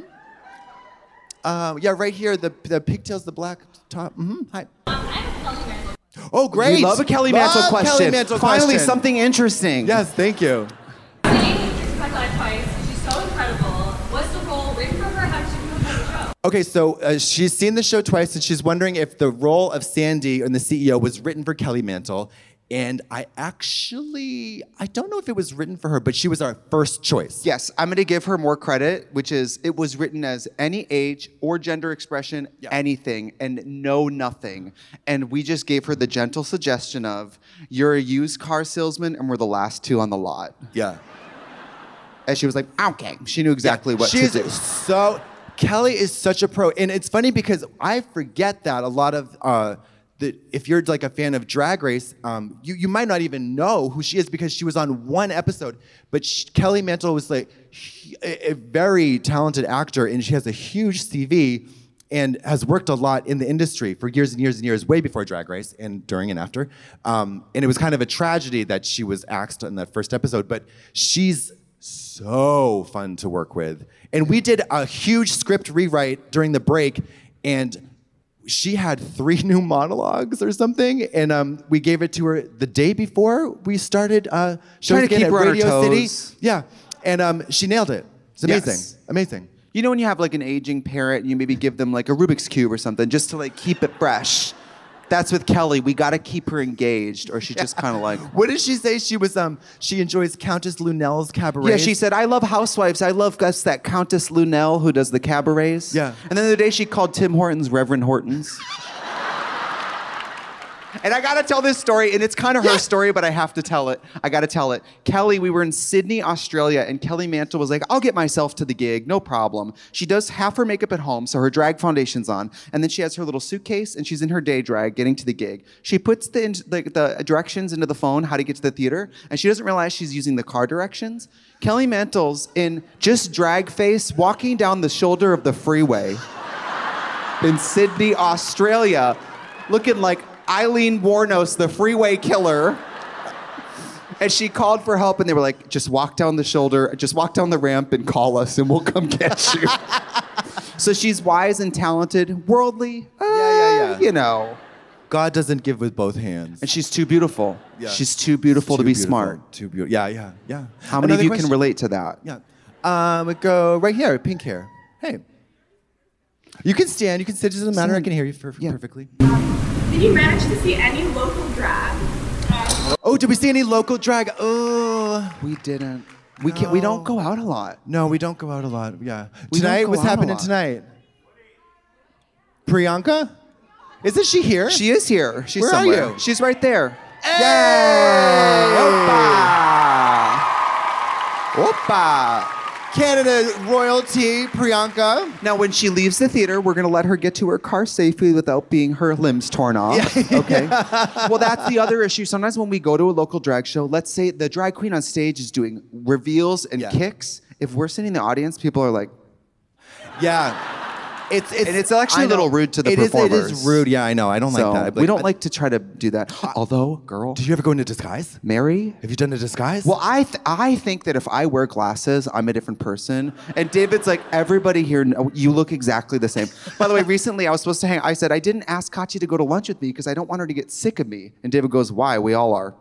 Yeah, right here, the pigtails, the black top. Hi. Oh, great. We love a Kelly Mantle Love question. Kelly Mantle Finally, question. something interesting. Yes, thank you. Seeing Trixie Mattel twice, she's so incredible. What's the role written for her? How did she become part of the show? Okay, so she's seen the show twice, and she's wondering if the role of Sandy and the CEO was written for Kelly Mantle. And I don't know if it was written for her, but she was our first choice. Yes, I'm going to give her more credit, which is it was written as any age or gender expression, anything, and no nothing. And we just gave her the gentle suggestion of, you're a used car salesman and we're the last two on the lot. Yeah. And she was like, okay. She knew exactly what to do. Kelly is such a pro. And it's funny because I forget that a lot of... if you're like a fan of Drag Race, you might not even know who she is because she was on one episode. But Kelly Mantle was like a very talented actor, and she has a huge CV and has worked a lot in the industry for years and years and years, way before Drag Race and during and after. And it was kind of a tragedy that she was axed in that first episode. But she's so fun to work with. And we did a huge script rewrite during the break, and she had 3 new monologues or something, and we gave it to her the day before we started shows to again keep at her on her Radio toes. City. Yeah, and she nailed it. It's amazing, Yes. amazing. You know when you have like an aging parent and you maybe give them like a Rubik's Cube or something just to like keep it fresh? That's with Kelly. We got to keep her engaged or she just kind of like... What did she say? She was she enjoys Countess Lunell's cabaret. Yeah, she said, I love housewives. I love that Countess Lunell who does the cabarets. Yeah. And then the other day she called Tim Hortons Reverend Hortons. And I gotta tell this story, and it's kind of her story, but I have to tell it. I gotta tell it. Kelly, we were in Sydney, Australia, and Kelly Mantle was like, I'll get myself to the gig, no problem. She does half her makeup at home, so her drag foundation's on, and then she has her little suitcase, and she's in her day drag getting to the gig. She puts the directions into the phone, how to get to the theater, and she doesn't realize she's using the car directions. Kelly Mantle's in just drag face, walking down the shoulder of the freeway in Sydney, Australia, looking like Eileen Wuornos, the freeway killer. And she called for help, and they were like, just walk down the shoulder, just walk down the ramp and call us, and we'll come get you. So she's wise and talented, worldly, yeah. you know. God doesn't give with both hands. And she's too beautiful. Yeah. She's too beautiful to be smart. Too beautiful. Yeah. How many of you can relate to that? Yeah. We go right here, pink hair. Hey. You can stand, you can sit, it doesn't matter, I can hear you perfectly. Did you manage to see any local drag? Oh, did we see any local drag? Oh. We didn't. We can't. We don't go out a lot. No, we don't go out a lot. Yeah. We don't Tonight, go what's out a happening lot. tonight? Priyanka? Isn't she here? She is here. She's Where are somewhere. you? She's right there. Yay! Opa! Opa! Canada royalty, Priyanka. Now, when she leaves the theater, we're going to let her get to her car safely without being her limbs torn off. Yeah. Okay. Well, that's the other issue. Sometimes when we go to a local drag show, let's say the drag queen on stage is doing reveals and kicks. If we're sitting in the audience, people are like... Yeah. It's actually a little rude to the performers. It is rude. Yeah, I know. I don't like that. We don't like to try to do that. Although, girl... Did you ever go into disguise? Mary? Have you done a disguise? Well, I think that if I wear glasses, I'm a different person. And David's like, everybody here, you look exactly the same. By the way, recently I was supposed to hang. I said, I didn't ask Katya to go to lunch with me because I don't want her to get sick of me. And David goes, why? We all are.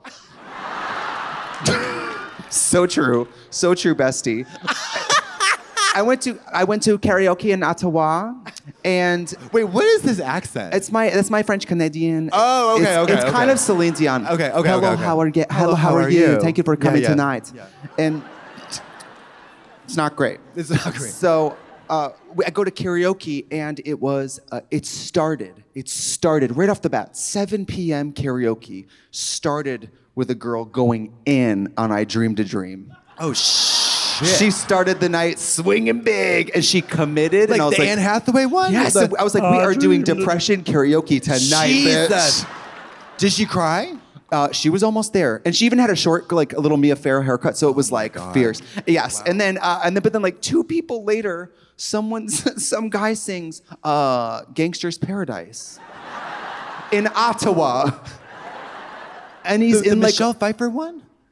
So true, bestie. I went to karaoke in Ottawa, and wait, what is this accent? That's my French Canadian. Oh, okay, It's kind of Celine Dion. Okay. Hello, how are you? Hello, how are you? Thank you for coming tonight. Yeah. And it's not great. It's not great. So I go to karaoke, and it started right off the bat. 7 p.m. karaoke started with a girl going in on I Dreamed a Dream. Oh, shit. She started the night swinging big, and she committed. Like and I was the Anne Hathaway one? Yes. I was like, we are doing depression karaoke tonight, Jesus. bitch. Did she cry? She was almost there, and she even had a short, like a little Mia Farrow haircut, so it was like fierce. Yes, wow. But then like 2 people later, some guy sings "Gangster's Paradise" in Ottawa, and he's the in like Michelle Pfeiffer one.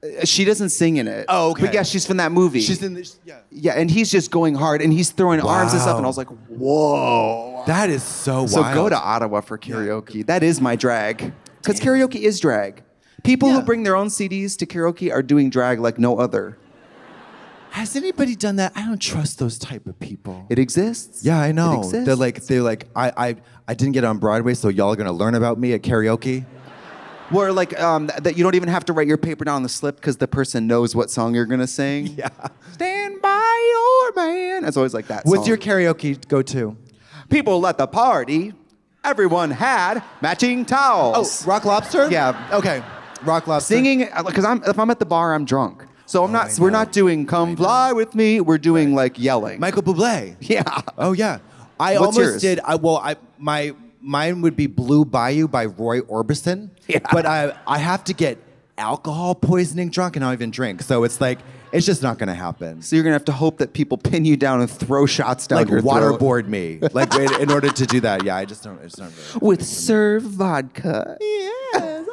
She doesn't sing in it. Oh, okay. But yeah, she's from that movie. She's in this. Yeah. Yeah, and he's just going hard, and he's throwing arms and stuff, and I was like, whoa. That is so So wild. go to Ottawa for karaoke. That is my drag. Because karaoke is drag. People who bring their own CDs to karaoke are doing drag like no other. Has anybody done that? I don't trust those type of people. It exists. Yeah, I know. It exists. They're like, I didn't get on Broadway, so y'all are gonna learn about me at karaoke. Where like that you don't even have to write your paper down on the slip because the person knows what song you're gonna sing. Yeah. Stand by your man. It's always like that. What's song. your karaoke go-to? People at the party? Everyone had matching towels. Oh, Rock Lobster? Yeah. Okay. Rock Lobster. Singing because if I'm at the bar, I'm drunk. So I'm not. I We're know. not doing "Come Fly with Me." We're doing like yelling. Michael Bublé. Yeah. Oh yeah. I What's almost yours? did. Mine would be Blue Bayou by Roy Orbison. Yeah. But I have to get alcohol poisoning drunk and I don't even drink. So it's like it's just not gonna happen. So you're gonna have to hope that people pin you down and throw shots down Like your throat. waterboard me. Like in order to do that. Yeah, I just don't really. With serve vodka. Yes.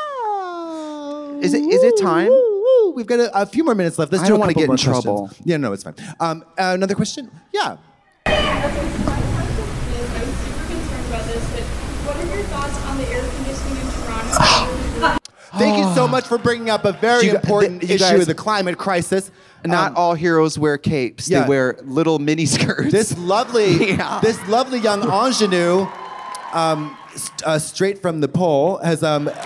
Is it time? Woo. We've got a few more minutes left. Let's I do don't a wanna couple get more in trouble. questions. Yeah, no, it's fine. Another question? Yeah. I was super concerned about this, but what are your thoughts on the air conditioning in Toronto? Thank you so much for bringing up a very You gu- important you issue guys- of the climate crisis. Not all heroes wear capes. yeah. They wear little mini skirts. This lovely young ingenue, straight from the pole, has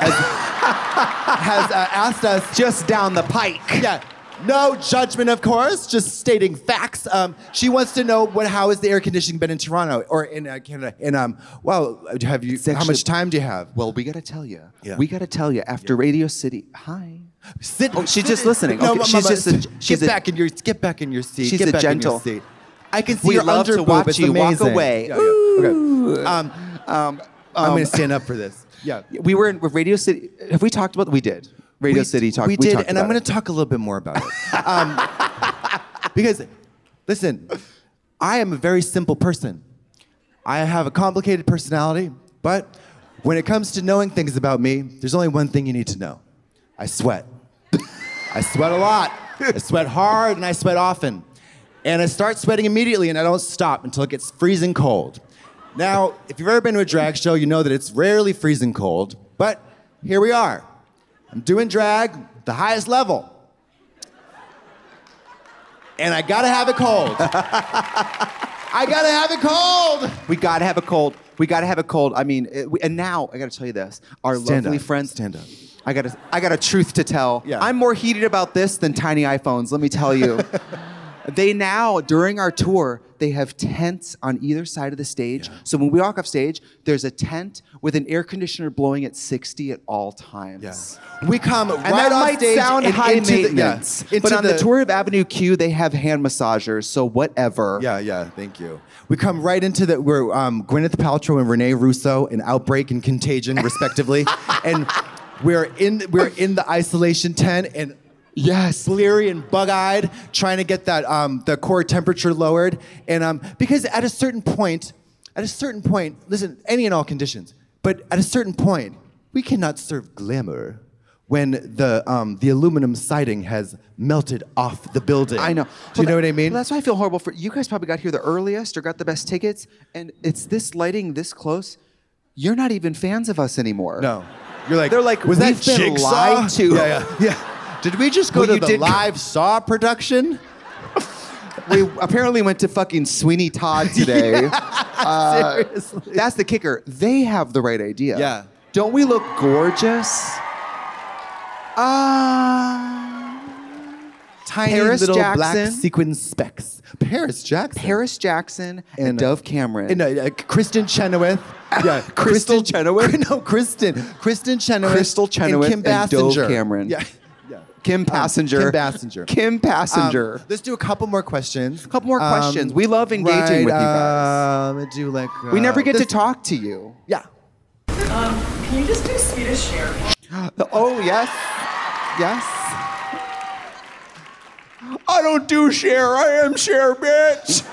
asked us. just down the pike. Yeah, no judgment, of course, just stating facts. She wants to know how has the air conditioning been in Toronto or in Canada? And have you? How much time do you have? Well, we gotta tell you. Yeah. We gotta tell you after Radio City. Hi. Sit. Oh, she's just listening. No, Okay, she's just a- she's get a- back in your get back in your seat. She's get a back gentle. in your seat. I can see We your love to under watch boob. It's you walk amazing. away. Yeah, yeah. Okay. I'm gonna stand up for this. Yeah. We were in Radio City. Have we talked about? We did. Radio City talked. We did, talked and I'm about going it. to talk a little bit more about it. Because, listen, I am a very simple person. I have a complicated personality, but when it comes to knowing things about me, there's only one thing you need to know. I sweat. I sweat a lot. I sweat hard and I sweat often. And I start sweating immediately and I don't stop until it gets freezing cold. Now, if you've ever been to a drag show, you know that it's rarely freezing cold, but here we are. I'm doing drag, the highest level. And I gotta have it cold. I gotta have it cold. We gotta have a cold. We gotta have a cold. I mean, and now I gotta tell you this: our Stand lovely up. friends. Stand up. I got a truth to tell. Yeah. I'm more heated about this than tiny iPhones. Let me tell you. They now, during our tour, they have tents on either side of the stage. Yeah. So when we walk off stage, there's a tent with an air conditioner blowing at 60 at all times. Yeah. We come right And that off might stage sound and high into the- maintenance, yeah, but into on the tour of Avenue Q, they have hand massagers, so whatever. Yeah, thank you. We come right into the, we're Gwyneth Paltrow and Renee Russo in Outbreak and Contagion, respectively. And we're in the isolation tent and Yes. bleary and bug-eyed, trying to get that the core temperature lowered. And because at a certain point, listen, any and all conditions, but at a certain point, we cannot serve glamour when the aluminum siding has melted off the building. I know. Do you know what I mean? Well, that's why I feel horrible for you guys. Probably got here the earliest or got the best tickets, and it's this lighting this close. You're not even fans of us anymore. No. You're like, They're like, was that "We've been Jigsaw?" lied to. Yeah. Did we just go Well, to you the did- live Saw production? We apparently went to fucking Sweeney Todd today. Seriously. That's the kicker. They have the right idea. Yeah. Don't we look gorgeous? Tiny Paris little Jackson. black sequin specks. Paris Jackson. Paris Jackson and Dove Cameron. And Kristen Chenoweth. Yeah. Crystal Chenoweth? No, Kristen Chenoweth. Crystal Chenoweth and Kim and Dove Basinger. Cameron. Yeah. Kim Passenger. Kim Basinger. Let's Let's do a couple more questions. a couple more questions. We love engaging with you guys. Do like. We never get to this- talk to you. Yeah. Can you just do Swedish share? Oh, yes. Yes. I don't do share. I am share, bitch.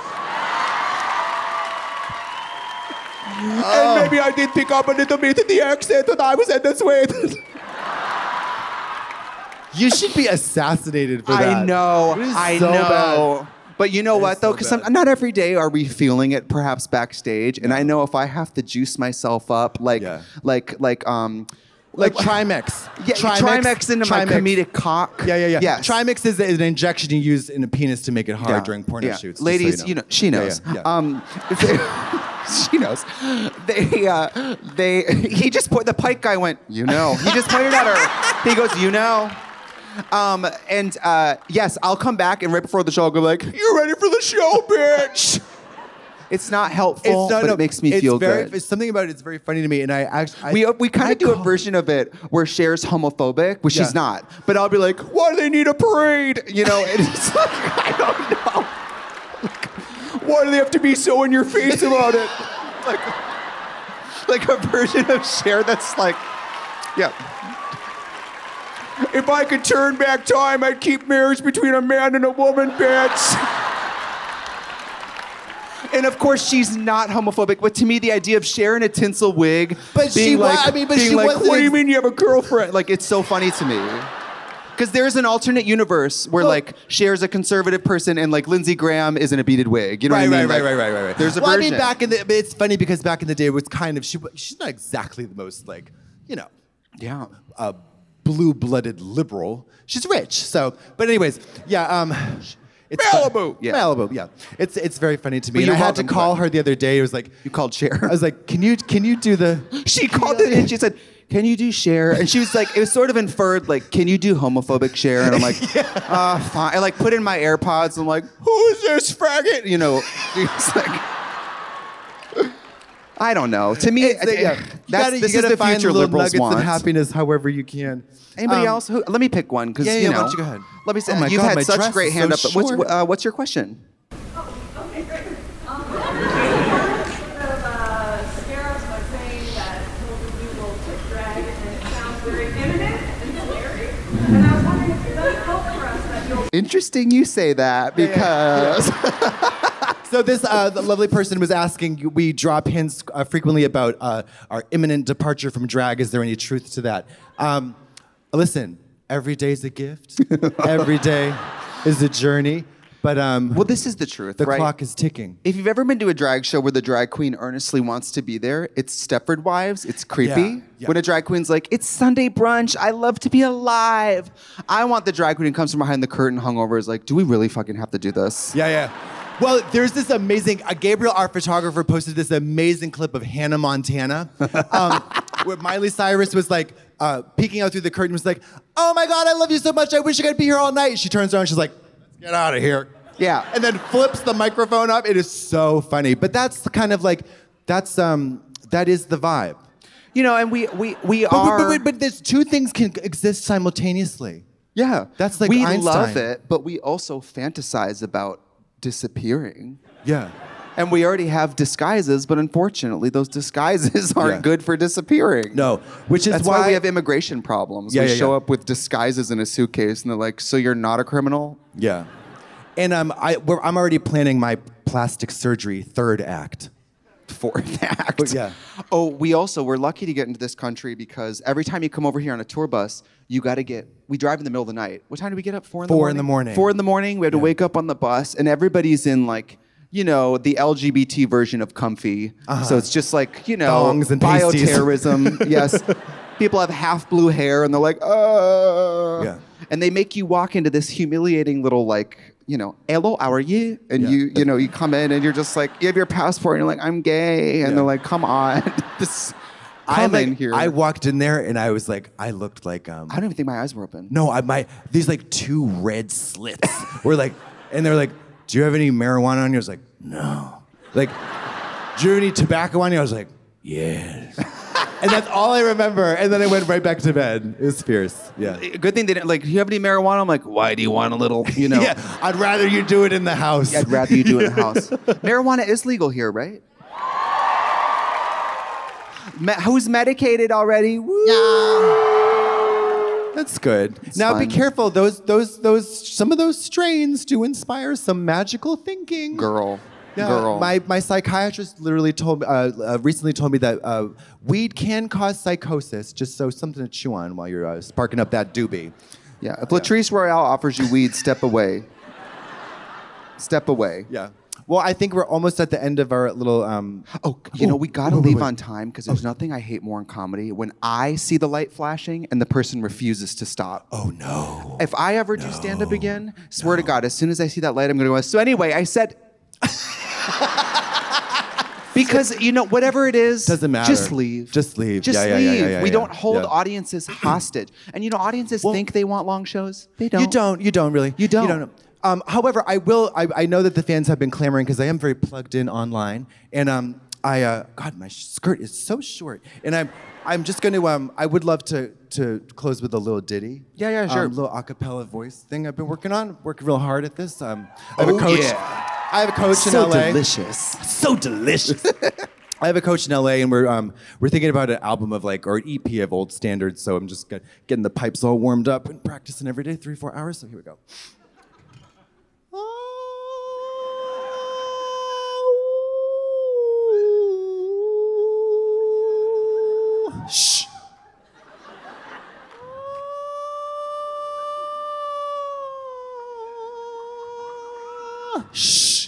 And maybe I did pick up a little bit of the accent when I was at the Sweden. You should be assassinated for that. I know. It is I so know. bad. But you know It what, is though? so Because bad. not every day are we feeling it, perhaps backstage. And I know if I have to juice myself up, like Trimex. Yeah, Trimex into my comedic cock. Yeah. Yes. Trimex is an injection you use in a penis to make it hard during porno shoots. just so Ladies, you know. she knows. Yeah. She knows. He just put, the Pike guy went, you know. He just pointed at her. He goes, you know. Yes, I'll come back and right before the show I'll go like, you ready for the show, bitch? It's not helpful, but it makes me feel good. It's something about it's very funny to me, and I actually We kind of do a version of it where Cher's homophobic, which she's not. But I'll be like, why do they need a parade? You know, and it's like, I don't know. Why do they have to be so in your face about it? Like a version of Cher that's like, yeah. If I could turn back time, I'd keep marriage between a man and a woman, bitch. And of course, she's not homophobic, but to me, the idea of Cher in a tinsel wig, But being she like, was. I mean, but being she like, wasn't what do you ex- mean you have a girlfriend? Like, it's so funny to me. Because there's an alternate universe where, like, Cher's a conservative person and, like, Lindsey Graham is in a beaded wig. You know what I mean? Right. There's a well, version. I mean, but it's funny because back in the day, it was kind of she's not exactly the most like, you know, blue-blooded liberal. She's rich, so. But anyways, yeah. It's Malibu! Yeah. Malibu, yeah. It's very funny to me. But And you're I had to welcome, call but- her the other day. It was like You called Cher. I was like, can you do the? She called it and she said, can you do Cher? And she was like, it was sort of inferred, like, can you do homophobic Cher? And I'm like, fine. I like put in my AirPods. I'm like, who is this faggot? You know, it's like, I don't know. To me, this is the find future little liberals nuggets want. of happiness however you can. Anybody else? Let me pick one because Yeah, you why know. don't you go ahead? Let me say, Oh my you've God, had my such dress great is hand so up. But short. what's your question? Okay, great. Scarabs by saying that both of you will quit drag, and it sounds very imminent and scary. And I was wondering if does it help for us that you'll Interesting you say that because So this the lovely person was asking, we drop hints frequently about our imminent departure from drag. Is there any truth to that? Listen, every day's a gift. Every day is a journey. But well, this is the truth. the right? clock is ticking. If you've ever been to a drag show where the drag queen earnestly wants to be there, it's Stepford Wives. It's creepy. Yeah. When a drag queen's like, it's Sunday brunch. I love to be alive. I want the drag queen who comes from behind the curtain hungover is like, do we really fucking have to do this? Yeah. Well, there's this amazing, Gabriel, our photographer, posted this amazing clip of Hannah Montana, where Miley Cyrus was like, peeking out through the curtain, was like, oh my God, I love you so much, I wish I could be here all night. She turns around, she's like, let's get out of here. Yeah. And then flips the microphone up. It is so funny. But that's kind of like, that is the vibe. You know, and we are... But there's two things can exist simultaneously. Yeah. That's like we Einstein. love it, but we also fantasize about disappearing. Yeah. And we already have disguises, but unfortunately, those disguises aren't Yeah. good for disappearing. No, which is That's why we have immigration problems. Yeah, we yeah, show yeah. up with disguises in a suitcase, and they're like, "So you're not a criminal?" Yeah. And I'm already planning my plastic surgery third act. Fourth act. Yeah. Oh, we're lucky to get into this country because every time you come over here on a tour bus, we drive in the middle of the night. What time do we get up? 4 in the morning? 4 in the morning. 4 in the morning. We have to wake up on the bus, and everybody's in like, you know, the LGBT version of comfy. So it's just like, you know, Thongs and pasties. bioterrorism. Yes. People have half blue hair, and they're like, Yeah. And they make you walk into this humiliating little like, you know, hello, how are you? And you come in and you're just like, you have your passport and you're like, I'm gay. And they're like, come on. Come in here. I walked in there and I was like, I looked like I don't even think my eyes were open. no, these like two red slits were like, and they're like, do you have any marijuana on you? I was like, no. Like, do you have any tobacco on you? I was like, yes. And that's all I remember. And then I went right back to bed. It was fierce. Yeah. Good thing they didn't like, do you have any marijuana? I'm like, why do you want a little, you know? Yeah. I'd rather you do it in the house. I'd rather you do it in the house. Marijuana is legal here, right? Who's medicated already? Woo! That's good. Now be fun. careful. Some of those strains do inspire some magical thinking. Girl. Yeah, Girl. my psychiatrist literally recently told me that weed can cause psychosis, just so something to chew on while you're sparking up that doobie. Yeah. If Latrice Royale offers you weed, step away. Step away. Yeah. Well, I think we're almost at the end of our little. We gotta leave on time because there's nothing I hate more in comedy when I see the light flashing and the person refuses to stop. Oh no! If I ever do stand up again, swear to God, as soon as I see that light, I'm gonna go. So anyway, I said. Because whatever it is, doesn't matter. Just leave. Just leave. Just Yeah, leave. yeah, We don't hold audiences hostage. And audiences think they want long shows. They don't. You don't really. You don't. However, I will. I know that the fans have been clamoring because I am very plugged in online, and God, my skirt is so short, and I'm just going to. I would love to close with a little ditty. Yeah, sure. A little acapella voice thing I've been working on. Working real hard at this. I have a coach. Yeah. I have a coach in So LA. delicious. So delicious. I have a coach in LA, and we're thinking about an album of or an EP of old standards. So I'm just getting the pipes all warmed up and practicing every day, 3-4 hours. So here we go. Shh. Shh.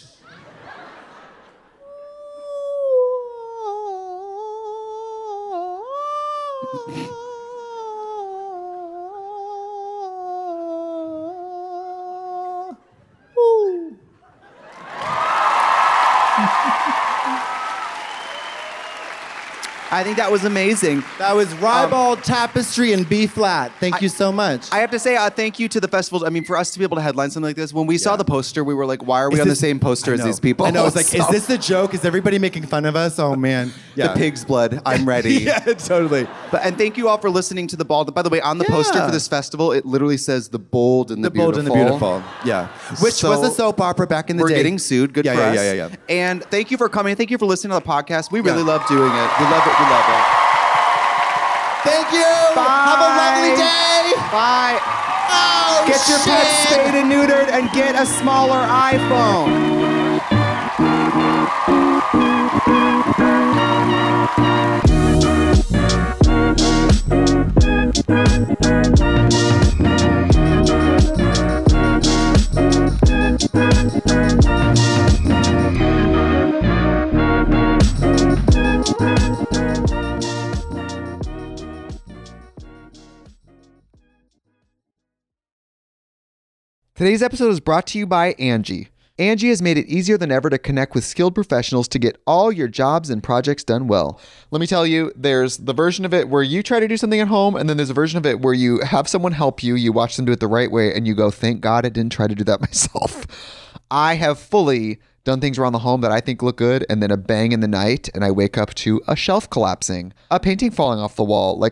I think that was amazing. That was Ribald Tapestry in B flat. Thank you so much. I have to say thank you to the festival. I mean, for us to be able to headline something like this, when we saw the poster, we were like, why are we on the same poster as these people? I know. It's like, is this a joke? Is everybody making fun of us? Oh, man. The pig's blood. I'm ready. Yeah, totally. And thank you all for listening to The Bald. By the way, on the poster for this festival, it literally says The Bold and the Beautiful. Bold and the Beautiful. Yeah. Which was a soap opera back in the day. We're getting sued. Good for us. Yeah. And thank you for coming. Thank you for listening to the podcast. We really love doing it. We love it. We love it. Thank you. Bye. Have a lovely day. Bye. Oh, get your pets spayed and neutered and get a smaller iPhone. Today's episode is brought to you by Angie. Angie has made it easier than ever to connect with skilled professionals to get all your jobs and projects done well. Let me tell you, there's the version of it where you try to do something at home, and then there's a version of it where you have someone help you, you watch them do it the right way, and you go, thank God I didn't try to do that myself. I have fully done things around the home that I think look good, and then a bang in the night, and I wake up to a shelf collapsing, a painting falling off the wall.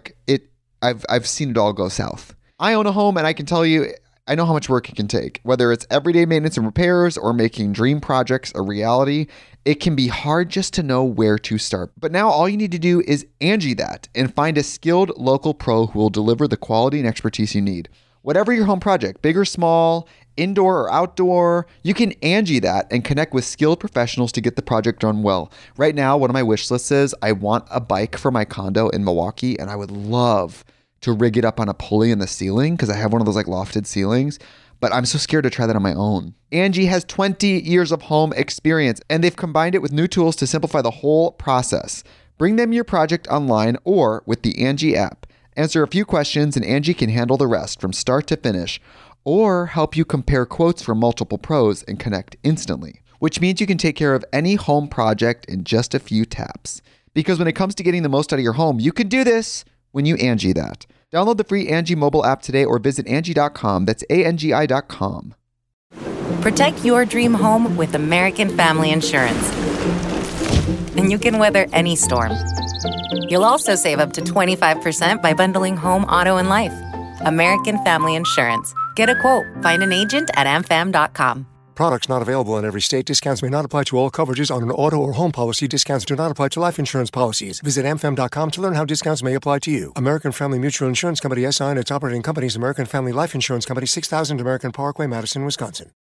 I've seen it all go south. I own a home, and I can tell you, I know how much work it can take. Whether it's everyday maintenance and repairs or making dream projects a reality, it can be hard just to know where to start. But now all you need to do is Angie that and find a skilled local pro who will deliver the quality and expertise you need. Whatever your home project, big or small, indoor or outdoor, you can Angie that and connect with skilled professionals to get the project done well. Right now, one of my wish lists is I want a bike for my condo in Milwaukee, and I would love to rig it up on a pulley in the ceiling because I have one of those lofted ceilings, but I'm so scared to try that on my own. Angie has 20 years of home experience, and they've combined it with new tools to simplify the whole process. Bring them your project online or with the Angie app. Answer a few questions and Angie can handle the rest from start to finish, or help you compare quotes from multiple pros and connect instantly, which means you can take care of any home project in just a few taps. Because when it comes to getting the most out of your home, you can do this when you Angie that. Download the free Angie mobile app today or visit Angie.com. That's ANGI.com. Protect your dream home with American Family Insurance. And you can weather any storm. You'll also save up to 25% by bundling home, auto, and life. American Family Insurance. Get a quote. Find an agent at amfam.com. Products not available in every state. Discounts may not apply to all coverages on an auto or home policy. Discounts do not apply to life insurance policies. Visit amfam.com to learn how discounts may apply to you. American Family Mutual Insurance Company, SI, and its operating companies, American Family Life Insurance Company, 6000 American Parkway, Madison, Wisconsin.